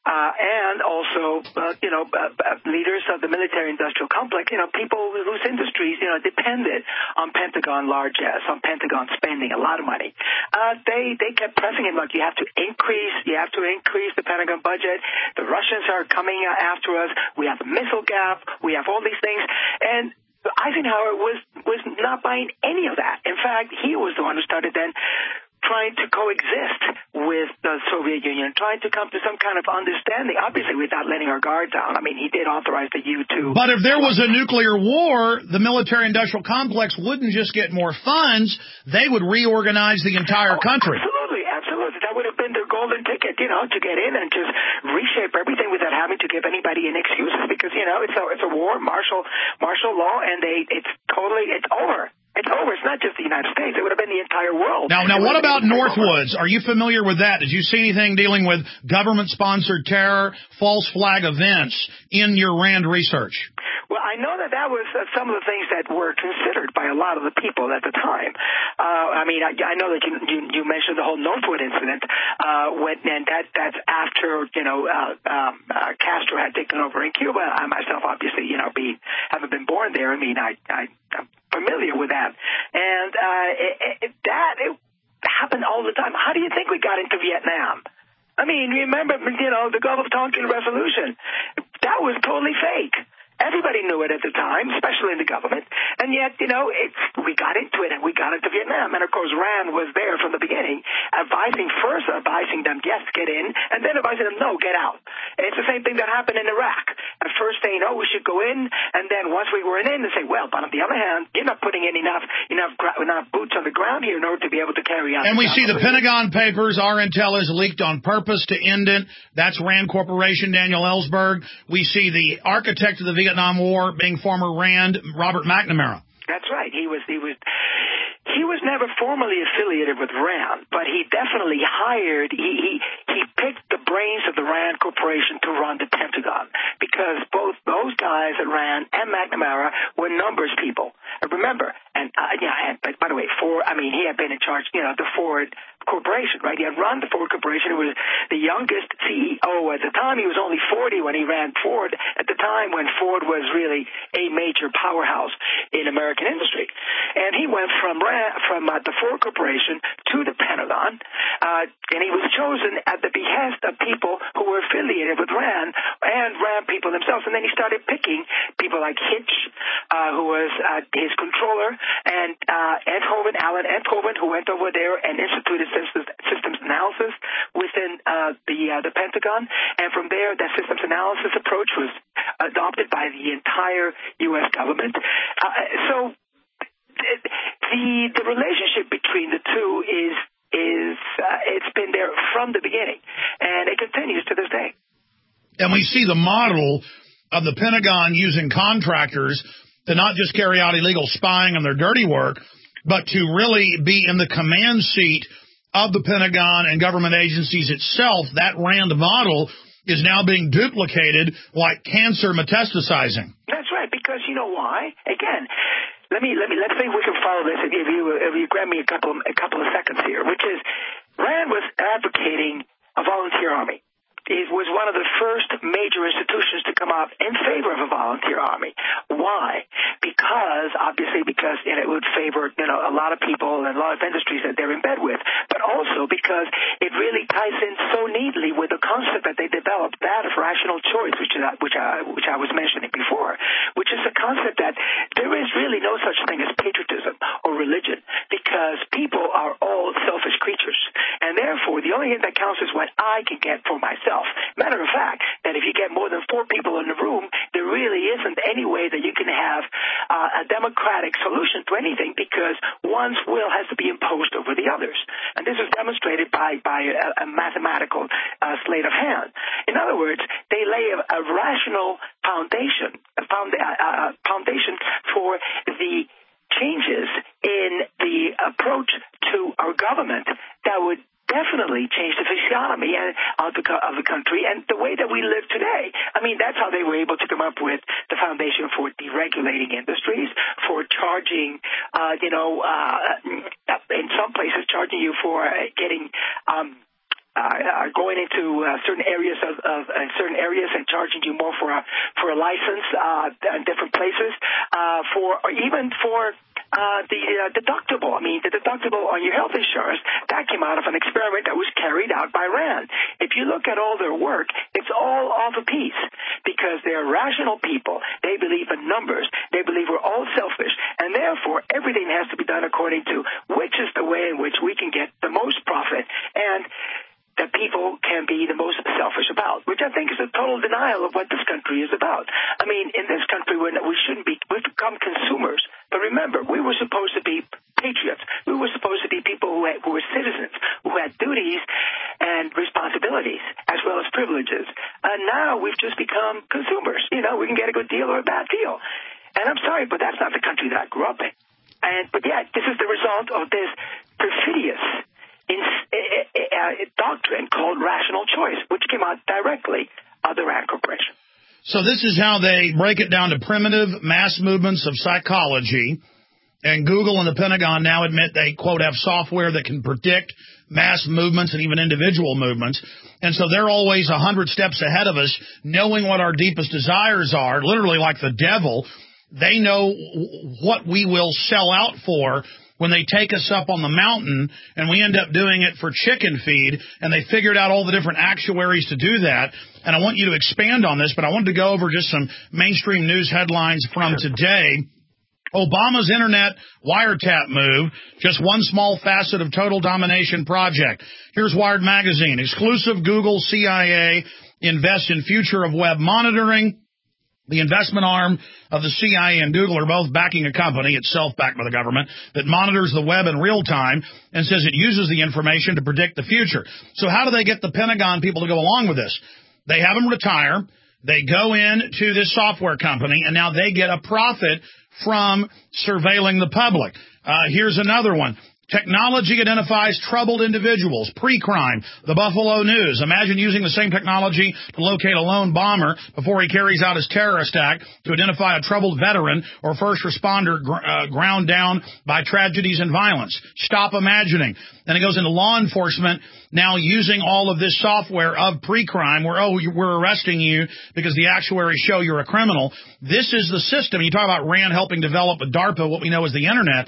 Speaker 13: uh, and also, uh, you know, uh, uh, leaders of the military-industrial complex, you know, people whose industries, you know, depended on Pentagon largesse, on Pentagon spending a lot of money. Uh, they, they kept pressing him, like, you have to increase, you have to increase the Pentagon budget. The Russians are coming after us. We have a missile gap. We have all these things. And Eisenhower was, was not buying any of that. In fact, he was the one who started then trying to coexist with the Soviet Union, trying to come to some kind of understanding, obviously without letting our guard down. I mean, he did authorize the U two.
Speaker 2: But if there was a nuclear war, the military-industrial complex wouldn't just get more funds, they would reorganize the entire
Speaker 13: oh,
Speaker 2: country.
Speaker 13: Absolutely, absolutely. That would have been their golden ticket, you know, to get in and just reshape everything without having to give anybody any excuses because, you know, it's a, it's a war, martial, martial law, and they, it's totally, it's over. It's over. It's not just the United States. It would have been the entire world.
Speaker 2: Now, now, what about Northwoods? Are you familiar with that? Did you see anything dealing with government-sponsored terror, false flag events in your RAND research?
Speaker 13: Well, I know that that was uh, some of the things that were considered by a lot of the people at the time. Uh, I mean, I, I know that you, you, you mentioned the whole Northwood incident, uh, when, and that that's after, you know, uh, um, uh, Castro had taken over in Cuba. I myself, obviously, you know, be, haven't been born there. I mean, I, I, I'm familiar with that. And uh, it, it, that it happened all the time. How do you think we got into Vietnam? I mean, remember, you know, the Gulf of Tonkin resolution. That was totally fake. Everybody knew it at the time, especially in the government, and yet, you know, it's, we got into it and we got into Vietnam. And, of course, Rand was there from the beginning, advising, first advising them, yes, get in, and then advising them, no, get out. And it's the same thing that happened in Iraq. At first saying, oh, we should go in, and then once we were in, they say, well, but on the other hand, you're not putting in enough, enough, enough boots on the ground here in order to be able to carry out.
Speaker 2: And we see the Pentagon Papers, our intel is leaked on purpose to end it. That's Rand Corporation, Daniel Ellsberg. We see the architect of the Vietnam War being former Rand, Robert McNamara.
Speaker 13: That's right. He was, he was, he was never formally affiliated with Rand, but he definitely hired, he, he, he picked the brains of the Rand Corporation to run the Pentagon because both those guys at Rand and McNamara were numbers people. And remember, and, uh, yeah, and, but by the way, Ford, I mean, he had been in charge, you know, the Ford Corporation, right? He had run the Ford Corporation. He was the youngest C E O at the time. He was only forty when he ran Ford at the time when Ford was really a major powerhouse in American industry. And he went from Rand, from uh, the Ford Corporation to the Pentagon, uh, and he was chosen at the behest of people who were affiliated with Rand and Rand people themselves. And then he started picking people like Hitch, uh, who was uh, his controller, and uh, Enthoven, Alan Enthoven, who went over there and instituted systems, systems analysis within uh, the uh, the Pentagon. And from there, that systems analysis approach was adopted by the entire U S government. Uh, so the the relationship between the two is is uh, it's been there from the beginning, and it continues to this day.
Speaker 2: And we see the model of the Pentagon using contractors to not just carry out illegal spying and their dirty work, but to really be in the command seat of the Pentagon and government agencies itself. That Rand model is now being duplicated like cancer metastasizing.
Speaker 13: That's right, because you know why? Again, let me let me let's see if we can follow this. If you if you grab me a couple a couple of seconds here, which is Rand was advocating a volunteer army. It was one of the first major institutions to come out in favor of a volunteer army. Why? Because, obviously, because you know, it would favor you know a lot of people and a lot of industries that they're in bed with, but also because it really ties in so neatly with the concept that they developed, that of rational choice, which is, which I, which I was mentioning before, which is a concept that there is really no such thing as patriotism or religion, because people are all selfish creatures, and therefore the only thing that counts is what I can get for myself. Matter of fact, that if you get more than four people in the room, there really isn't any way that you can have uh, a democratic solution to anything, because one's will has to be imposed over the others. And this is demonstrated by, by a, a mathematical uh, sleight of hand. In other words, they lay a, a rational foundation, a found, uh, foundation for the changes in the approach to our government that would definitely change the physiognomy of the, of the country and the way that we live today. I mean, that's how they were able to come up with the foundation for deregulating industries, for charging, uh, you know, uh, in some places charging you for getting um, Uh, are going into uh, certain areas of, of uh, certain areas and charging you more for a for a license uh, in different places, uh, for or even for uh, the uh, deductible. I mean, the deductible on your health insurance that came out of an experiment that was carried out by RAND. If you look at all their work, it's all off a piece because they're rational people. They believe in numbers. They believe we're all selfish, and therefore everything has to be done according to which is the way in which we can get the most profit and that people can be the most selfish about, which I think is a total denial of what this country is about. I mean, in this country, we're, we shouldn't be, we've become consumers. But remember, we were supposed to be patriots. We were supposed to be people who, had, who were citizens, who had duties and responsibilities, as well as privileges. And now we've just become consumers. You know, we can get a good deal or a bad deal. And I'm sorry, but that's not the country that I grew up in. And, but yet, this is the result of this perfidious In, uh, doctrine called rational choice, which came out directly of the RAND Corporation.
Speaker 2: So this is how they break it down to primitive mass movements of psychology. And Google and the Pentagon now admit they, quote, have software that can predict mass movements and even individual movements. And so they're always a hundred steps ahead of us, knowing what our deepest desires are, literally like the devil. They know what we will sell out for when they take us up on the mountain, and we end up doing it for chicken feed, and they figured out all the different actuaries to do that. And I want you to expand on this, but I wanted to go over just some mainstream news headlines from today. Obama's internet wiretap move, just one small facet of total domination project. Here's Wired Magazine. Exclusive Google C I A invests in future of web monitoring. The investment arm of the C I A and Google are both backing a company, itself backed by the government, that monitors the web in real time and says it uses the information to predict the future. So how do they get the Pentagon people to go along with this? They have them retire. They go into this software company, and now they get a profit from surveilling the public. Uh, here's another one. Technology identifies troubled individuals. Pre-crime. The Buffalo News. Imagine using the same technology to locate a lone bomber before he carries out his terrorist act to identify a troubled veteran or first responder gr- uh, ground down by tragedies and violence. Stop imagining. Then it goes into law enforcement now using all of this software of pre-crime where, oh, we're arresting you because the actuaries show you're a criminal. This is the system. You talk about RAND helping develop with DARPA what we know as the Internet.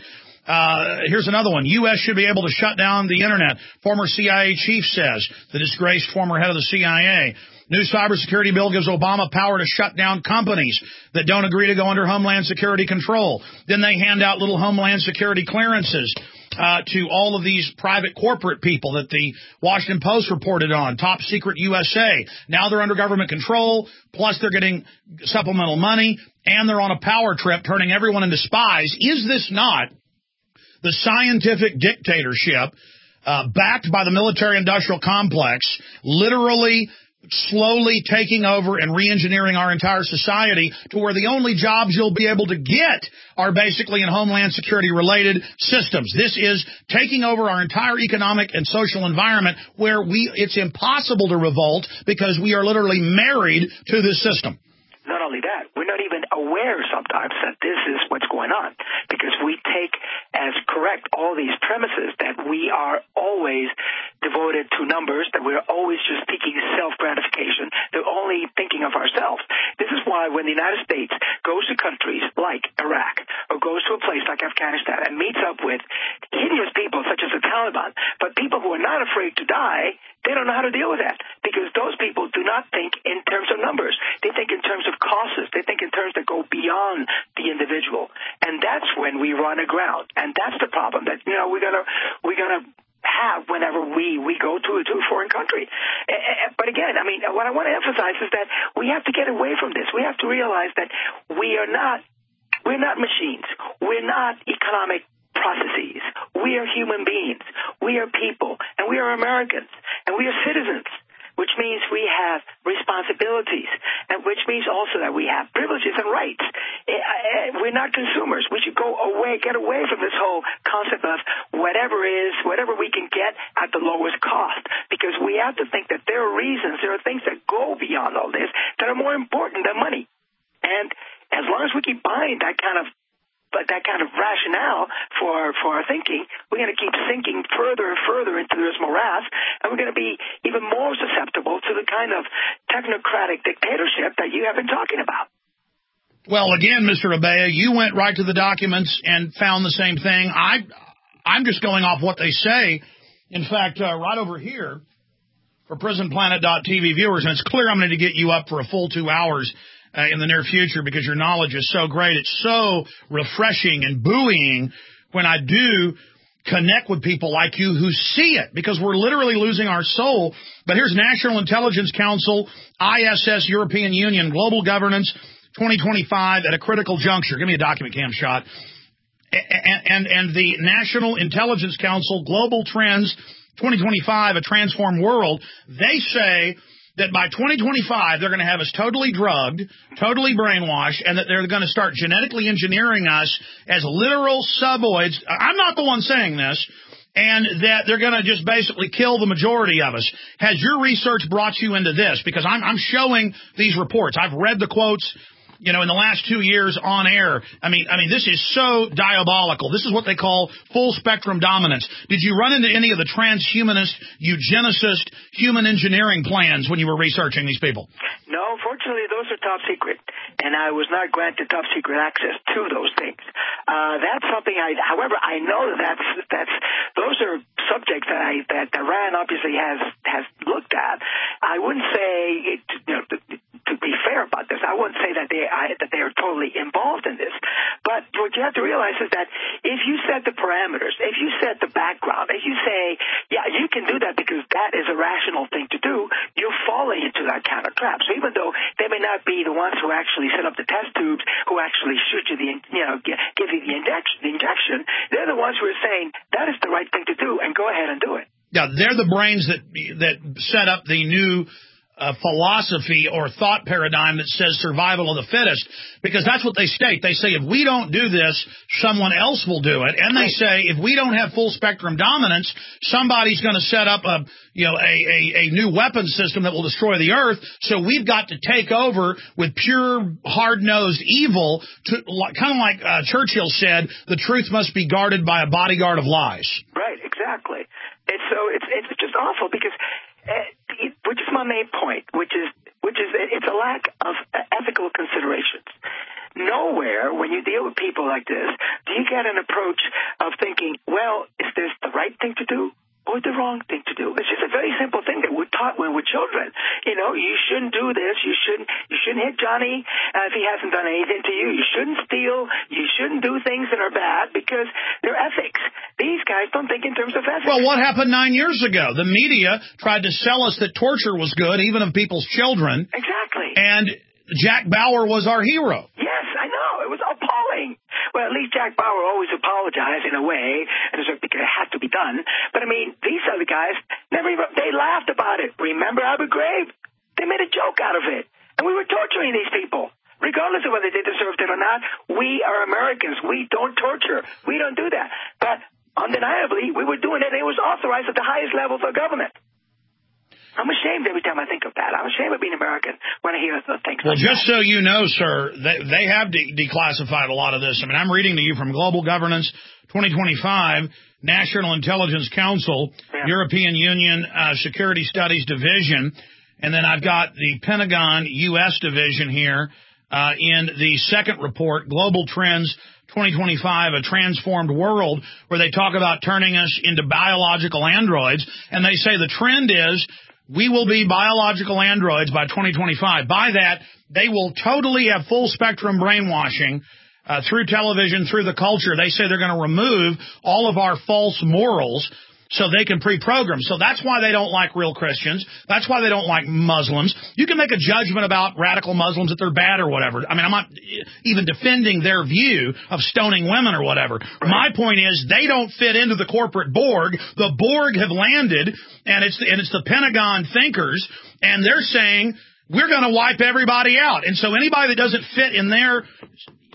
Speaker 2: Uh, here's another one. U S should be able to shut down the Internet. Former C I A chief says, the disgraced former head of the C I A. New cybersecurity bill gives Obama power to shut down companies that don't agree to go under Homeland Security control. Then they hand out little Homeland Security clearances uh, to all of these private corporate people that the Washington Post reported on. Top secret U S A. Now they're under government control, plus they're getting supplemental money, and they're on a power trip turning everyone into spies. Is this not the scientific dictatorship uh, backed by the military-industrial complex, literally slowly taking over and re-engineering our entire society to where the only jobs you'll be able to get are basically in Homeland Security-related systems? This is taking over our entire economic and social environment where we it's impossible to revolt because we are literally married to this system.
Speaker 13: Not only that, we're not even aware sometimes that this is what's going on because we take as correct all these premises that we are always devoted to numbers, that we're always just seeking self-gratification. They're only thinking of ourselves. This is why when the United States goes to countries like Iraq or goes to a place like Afghanistan and meets up with hideous people such as the Taliban, but people who are not afraid to die, they don't know how to deal with that because those people do not think in terms of numbers. They think in terms of causes. They think in terms that go beyond the individual. And that's when we run aground. And that's the problem that, you know, we're going to we're gonna have whenever we, we go to, to a foreign country. But again, I mean, what I want to emphasize is that we have to get away from this. We have to realize that we are not, we're not machines. We're not economic processes. We are human beings. We are people. And we are Americans. And we are citizens, which means we have responsibilities, and which means also that we have privileges and rights. We're not consumers. We should go away, get away from this whole concept of whatever is, whatever we can get at the lowest cost, because we have to think that there are reasons, there are things that go beyond all this that are more important than money. And as long as we keep buying that kind of that kind of rationale for for our thinking, we're going to keep sinking further and further into this morass, and we're going to be even more susceptible to the kind of technocratic dictatorship that you have been talking about.
Speaker 2: Well, again, Mister Abea, you went right to the documents and found the same thing. I, I'm just going off what they say. In fact, uh, right over here for prison planet dot t v viewers, and it's clear I'm going to get you up for a full two hours uh, in the near future because your knowledge is so great. It's so refreshing and buoying when I do connect with people like you who see it, because we're literally losing our soul. But here's National Intelligence Council, I S S, European Union, Global Governance, twenty twenty-five at a critical juncture. Give me a document cam shot. And, and, and the National Intelligence Council, Global Trends, twenty twenty-five, a transformed world. They say that by twenty twenty-five, they're going to have us totally drugged, totally brainwashed, and that they're going to start genetically engineering us as literal suboids. I'm not the one saying this. And that they're going to just basically kill the majority of us. Has your research brought you into this? Because I'm, I'm showing these reports. I've read the quotes, you know, in the last two years on air. I mean, I mean, this is so diabolical. This is what they call full spectrum dominance. Did you run into any of the transhumanist, eugenicist, human engineering plans when you were researching these people?
Speaker 13: No, fortunately, those are top secret, and I was not granted top secret access to those things. Uh, that's something I, however, I know that that's, that's, those are subjects that I, that Iran obviously has, has looked at. I wouldn't say, it, you know, to be fair about this, I wouldn't say that they I, that they are totally involved in this. But what you have to realize is that if you set the parameters, if you set the background, if you say, yeah, you can do that because that is a rational thing to do, you're falling into that kind of trap. So even though they may not be the ones who actually set up the test tubes, who actually shoot you the, you know, give you the injection, the injection, they're the ones who are saying that is the right thing to do, and go ahead and do it.
Speaker 2: Yeah, they're the brains that that set up the new Uh, philosophy or thought paradigm that says survival of the fittest, because that's what they state. They say if we don't do this, someone else will do it. And they say if we don't have full spectrum dominance, somebody's going to set up a, you know, a, a, a new weapon system that will destroy the earth. So we've got to take over with pure hard-nosed evil, to, kind of like uh, Churchill said, the truth must be guarded by a bodyguard of lies.
Speaker 13: Right, exactly. And so it's, it's just awful because uh, which is my main point, which is which is it's a lack of ethical considerations. Nowhere, when you deal with people like this, do you get an approach of thinking, well, is this the right thing to do or the wrong thing to do? It's just a very simple thing that we're taught when we're children. You know, you shouldn't do this. You shouldn't you shouldn't hit Johnny uh, if he hasn't done anything to you. You shouldn't steal. You shouldn't do things that are bad because they're ethics. These guys don't think in terms of ethics.
Speaker 2: Well, what happened nine years ago? The media tried to sell us that torture was good, even of people's children.
Speaker 13: Exactly.
Speaker 2: And Jack Bauer was our hero.
Speaker 13: Yes, I know. It was appalling. Well, at least Jack Bauer always apologized in a way, and so because it had to be done. But, I mean, these other guys, never even, they laughed about it. Remember Abu Ghraib? They made a joke out of it. And we were torturing these people. Regardless of whether they deserved it or not, we are Americans. We don't torture. We don't do that. But undeniably, we were doing it, and it was authorized at the highest levels of government. I'm ashamed every time I think of that. I'm ashamed of being American when I hear things
Speaker 2: well,
Speaker 13: like that. Well,
Speaker 2: just so you know, sir, they, they have de- declassified a lot of this. I mean, I'm reading to you from Global Governance twenty twenty-five, National Intelligence Council, yeah. European Union uh, Security Studies Division, and then I've got the Pentagon U S Division here uh, in the second report, Global Trends twenty twenty-five, A Transformed World, where they talk about turning us into biological androids, and they say the trend is we will be biological androids by twenty twenty-five. By that, they will totally have full spectrum brainwashing uh, through television, through the culture. They say they're going to remove all of our false morals so they can pre-program. So that's why they don't like real Christians. That's why they don't like Muslims. You can make a judgment about radical Muslims that they're bad or whatever. I mean, I'm not even defending their view of stoning women or whatever. Right. My point is they don't fit into the corporate Borg. The Borg have landed, and it's and it's the Pentagon thinkers, and they're saying we're going to wipe everybody out. And so anybody that doesn't fit in their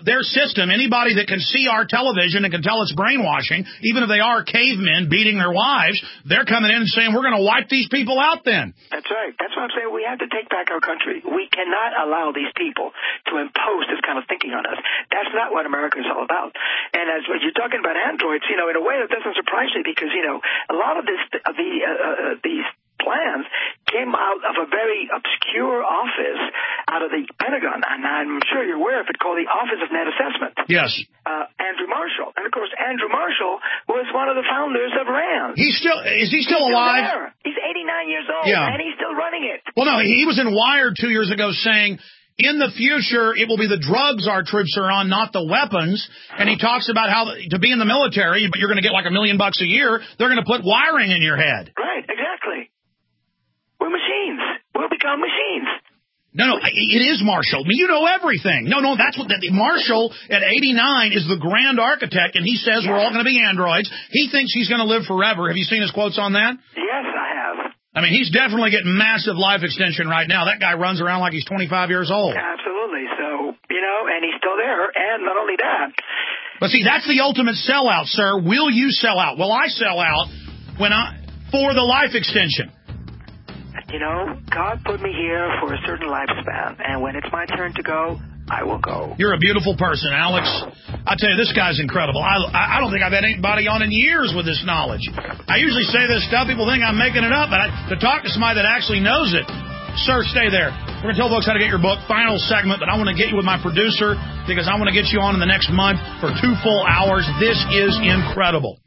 Speaker 2: their system, anybody that can see our television and can tell it's brainwashing, even if they are cavemen beating their wives, they're coming in and saying, we're going to wipe these people out then.
Speaker 13: That's right. That's what I'm saying. We have to take back our country. We cannot allow these people to impose this kind of thinking on us. That's not what America is all about. And as you're talking about androids, you know, in a way that doesn't surprise me because, you know, a lot of this, uh, the, uh, uh, these plans came out of a very obscure office out of the Pentagon, and I'm sure you're aware of it, called the Office of Net Assessment.
Speaker 2: Yes.
Speaker 13: Uh, Andrew Marshall. And, of course, Andrew Marshall was one of the founders of RAND.
Speaker 2: He's still, is he still
Speaker 13: he's
Speaker 2: alive?
Speaker 13: Still there. He's eighty-nine years old,
Speaker 2: yeah.
Speaker 13: and he's still running it.
Speaker 2: Well, no, he was in Wired two years ago saying, in the future, it will be the drugs our troops are on, not the weapons. And he talks about how to be in the military, but you're going to get like a million bucks a year. They're going to put wiring in your head.
Speaker 13: Right, exactly. We're machines. We'll become machines.
Speaker 2: No, no, it is Marshall. I mean, you know everything. No, no, that's what the, Marshall at eighty-nine is the grand architect, and he says yeah. we're all going to be androids. He thinks he's going to live forever. Have you seen his quotes on that?
Speaker 13: Yes, I have.
Speaker 2: I mean, he's definitely getting massive life extension right now. That guy runs around like he's twenty-five years old.
Speaker 13: Absolutely. So, you know, and he's still there. And not only that.
Speaker 2: But see, that's the ultimate sellout, sir. Will you sell out? Will I sell out when I for the life extension?
Speaker 13: You know, God put me here for a certain lifespan, and when it's my turn to go, I will go.
Speaker 2: You're a beautiful person, Alex. I tell you, this guy's incredible. I, I don't think I've had anybody on in years with this knowledge. I usually say this stuff, people think I'm making it up, but I, to talk to somebody that actually knows it, sir, stay there. We're going to tell folks how to get your book, final segment, but I want to get you with my producer because I want to get you on in the next month for two full hours. This is incredible.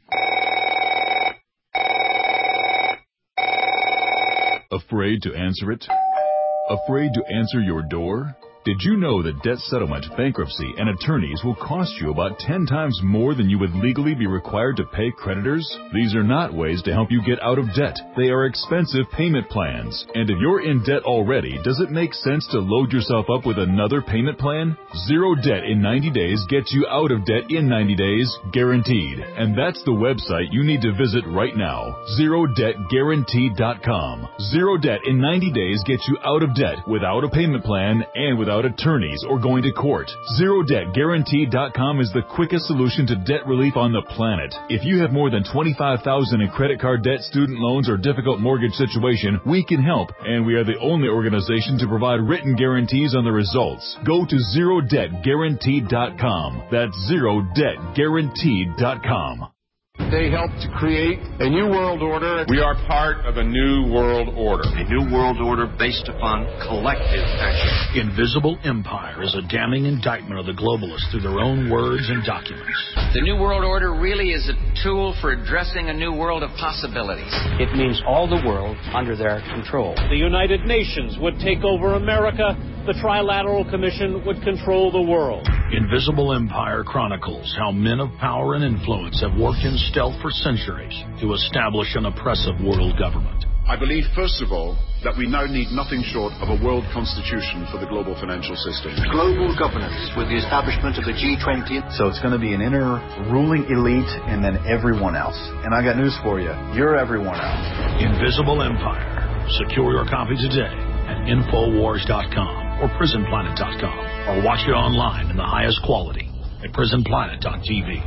Speaker 4: Afraid to answer it? Afraid to answer your door? Did you know that debt settlement, bankruptcy, and attorneys will cost you about ten times more than you would legally be required to pay creditors? These are not ways to help you get out of debt. They are expensive payment plans. And if you're in debt already, does it make sense to load yourself up with another payment plan? Zero Debt in ninety days gets you out of debt in ninety days, guaranteed. And that's the website you need to visit right now, zero debt guaranteed dot com. Zero Debt in ninety days gets you out of debt without a payment plan and without attorneys or going to court. Zero Debt Guaranteed dot com is the quickest solution to debt relief on the planet. If you have more than twenty-five thousand dollars in credit card debt, student loans, or difficult mortgage situation, we can help, and we are the only organization to provide written guarantees on the results. Go to Zero Debt Guaranteed dot com. That's Zero Debt Guaranteed dot com.
Speaker 9: They helped to create a new world order.
Speaker 10: We are part of a new world order.
Speaker 11: A new world order based upon collective action.
Speaker 2: Invisible Empire is a damning indictment of the globalists through their own words and documents.
Speaker 12: The new world order really is a tool for addressing a new world of possibilities.
Speaker 14: It means all the world under their control.
Speaker 15: The United Nations would take over America. The Trilateral Commission would control the world.
Speaker 2: Invisible Empire chronicles how men of power and influence have worked in stealth for centuries to establish an oppressive world government.
Speaker 16: I believe, first of all, that we now need nothing short of a world constitution for the global financial system.
Speaker 17: Global governance with the establishment of the G twenty.
Speaker 18: So it's going to be an inner ruling elite and then everyone else. And I got news for you. You're everyone else.
Speaker 2: Invisible Empire. Secure your copy today at Infowars dot com or Prison Planet dot com, or watch it online in the highest quality at Prison Planet dot T V.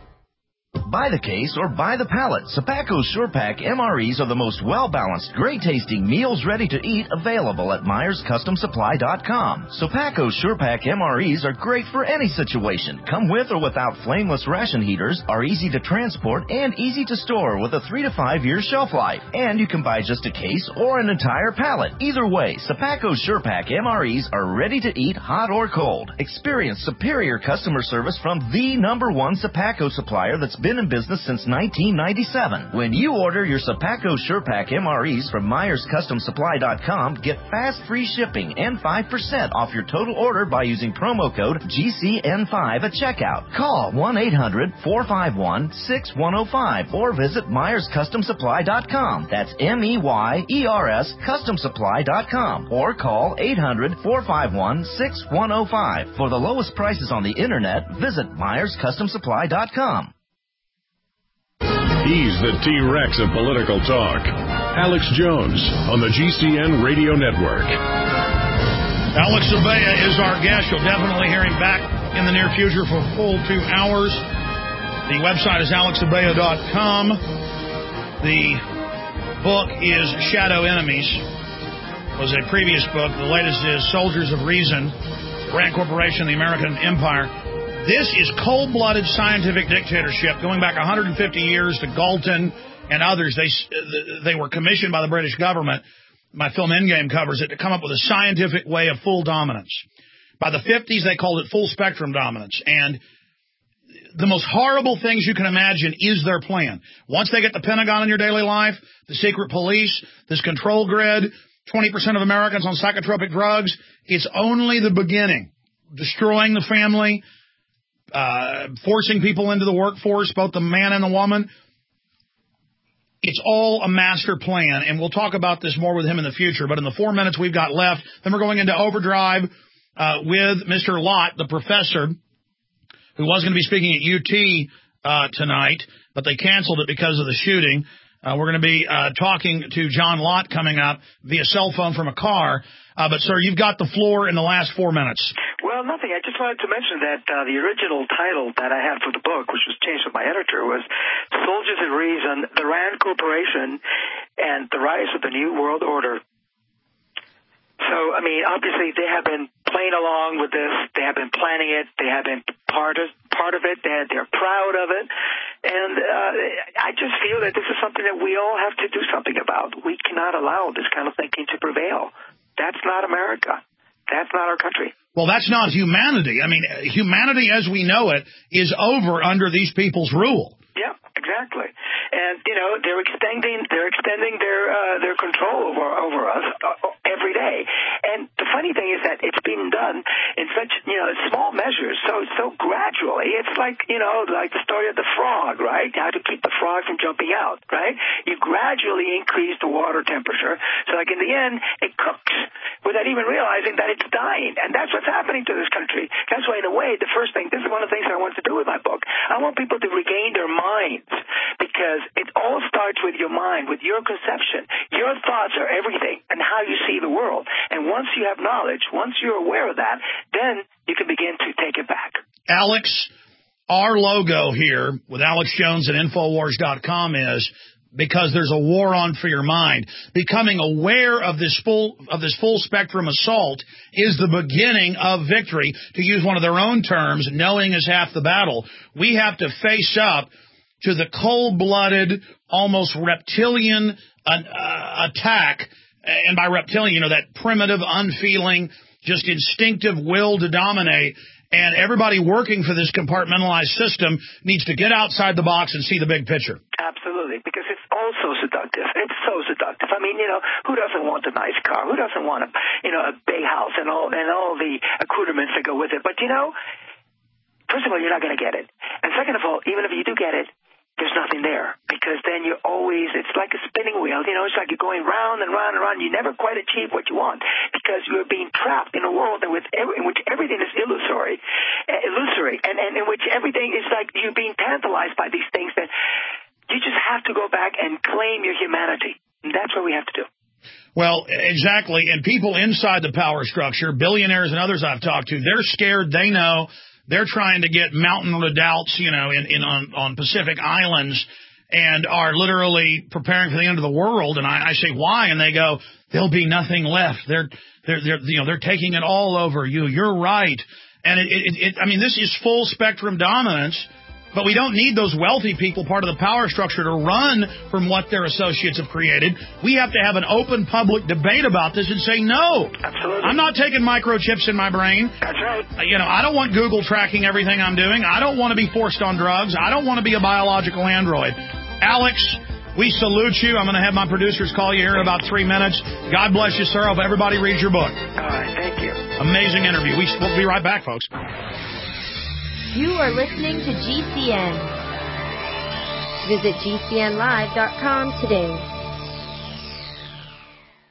Speaker 24: Buy the case or buy the pallet. Sapaco's Sure Pack M R Es are the most well-balanced, great-tasting meals ready to eat available at Myers Custom Supply dot com. Sapaco's Sure Pack M R Es are great for any situation. Come with or without flameless ration heaters, are easy to transport, and easy to store with a three to five year shelf life. And you can buy just a case or an entire pallet. Either way, Sapaco's Sure Pack M R Es are ready to eat hot or cold. Experience superior customer service from the number one Sapaco supplier that's been in business since nineteen ninety-seven. When you order your Sapaco Sure Pack M R Es from Myers Custom Supply dot com, get fast free shipping and five percent off your total order by using promo code G C N five at checkout. Call one eight hundred four five one six one zero five or visit Myers Custom Supply dot com. That's M E Y E R S Custom Supply dot com. Or call eight hundred four five one six one zero five. For the lowest prices on the internet, visit Myers Custom Supply dot com.
Speaker 1: He's the T-Rex of political talk. Alex Jones on the G C N Radio Network.
Speaker 2: Alex Abaya is our guest. You'll definitely hear him back in the near future for a full two hours. The website is alex abeo dot com. The book is Shadow Enemies. It was a previous book. The latest is Soldiers of Reason, Rand Corporation, the American Empire. This is cold-blooded scientific dictatorship going back one hundred fifty years to Galton and others. They they were commissioned by the British government. My film Endgame covers it, to come up with a scientific way of full dominance. By the fifties, they called it full spectrum dominance. And the most horrible things you can imagine is their plan. Once they get the Pentagon in your daily life, the secret police, this control grid, twenty percent of Americans on psychotropic drugs, it's only the beginning. Destroying the family, uh, forcing people into the workforce, both the man and the woman. It's all a master plan, and we'll talk about this more with him in the future. But in the four minutes we've got left, then we're going into overdrive uh, with Mister Lott, the professor, who was going to be speaking at U T uh, tonight, but they canceled it because of the shooting. Uh, we're going to be uh, talking to John Lott coming up via cell phone from a car. Uh, but, sir, you've got the floor in the last four minutes.
Speaker 13: Well, nothing. I just wanted to mention that uh, the original title that I had for the book, which was changed by my editor, was Soldiers of Reason, the Rand Corporation, and the Rise of the New World Order. So, I mean, obviously they have been playing along with this. They have been planning it. They have been part of, part of it. They're, they're proud of it. And uh, I just feel that this is something that we all have to do something about. We cannot allow this kind of thinking to prevail. That's not America. That's not our country.
Speaker 2: Well, that's not humanity. I mean, humanity as we know it is over under these people's rule.
Speaker 13: Yeah, exactly. And, you know, they're extending they're extending their uh, their control over over us uh, every day. And the funny thing is that it's being done in such, you know, small measures, so so gradually. It's like, you know, like the story of the frog, right? How to keep the frog from jumping out, right? You gradually increase the water temperature, so like in the end, it cooks without even realizing that it's dying. And that's what's happening to this country. That's why, in a way, the first thing, this is one of the things I want to do with my book. I want people to regain their minds, because it all starts with your mind, with your conception. Your thoughts are everything, and how you see the world. And once you have knowledge, once you're aware of that, then you can begin to take it back.
Speaker 2: Alex, our logo here with Alex Jones at Infowars dot com is because there's a war on for your mind. Becoming aware of this full of this full spectrum assault is the beginning of victory. To use one of their own terms, knowing is half the battle. We have to face up to the cold-blooded, almost reptilian uh, uh, attack. And by reptilian, you know, that primitive, unfeeling, just instinctive will to dominate. And everybody working for this compartmentalized system needs to get outside the box and see the big picture.
Speaker 13: Absolutely, because it's also seductive. It's so seductive. I mean, you know, who doesn't want a nice car? Who doesn't want a, you know, a big house and all and all the accoutrements that go with it? But, you know, first of all, you're not going to get it. And second of all, even if you do get it, there's nothing there, because then you're always, it's like a spinning wheel, you know, it's like you're going round and round and round. You never quite achieve what you want, because you're being trapped in a world in which, in which everything is illusory, uh, illusory, and, and in which everything is like you're being tantalized by these things that you just have to go back and claim your humanity. And that's what we have to do.
Speaker 2: Well, exactly. And people inside the power structure, billionaires and others I've talked to, they're scared. They know. They're trying to get mountain redoubts, you know, in, in on, on Pacific Islands, and are literally preparing for the end of the world. And I, I say, why? And they go, there'll be nothing left. They're, they're, they're, you know, they're taking it all over you. You're right. And it, it, it, I mean, this is full spectrum dominance. But we don't need those wealthy people, part of the power structure, to run from what their associates have created. We have to have an open public debate about this and say no.
Speaker 13: Absolutely.
Speaker 2: I'm not taking microchips in my brain.
Speaker 13: That's right.
Speaker 2: You know, I don't want Google tracking everything I'm doing. I don't want to be forced on drugs. I don't want to be a biological android. Alex, we salute you. I'm going to have my producers call you here in about three minutes. God bless you, sir. I hope everybody reads your book.
Speaker 13: All right. Thank you.
Speaker 2: Amazing interview. We, we'll be right back, folks.
Speaker 19: You are listening to G C N. Visit G C N live dot com today.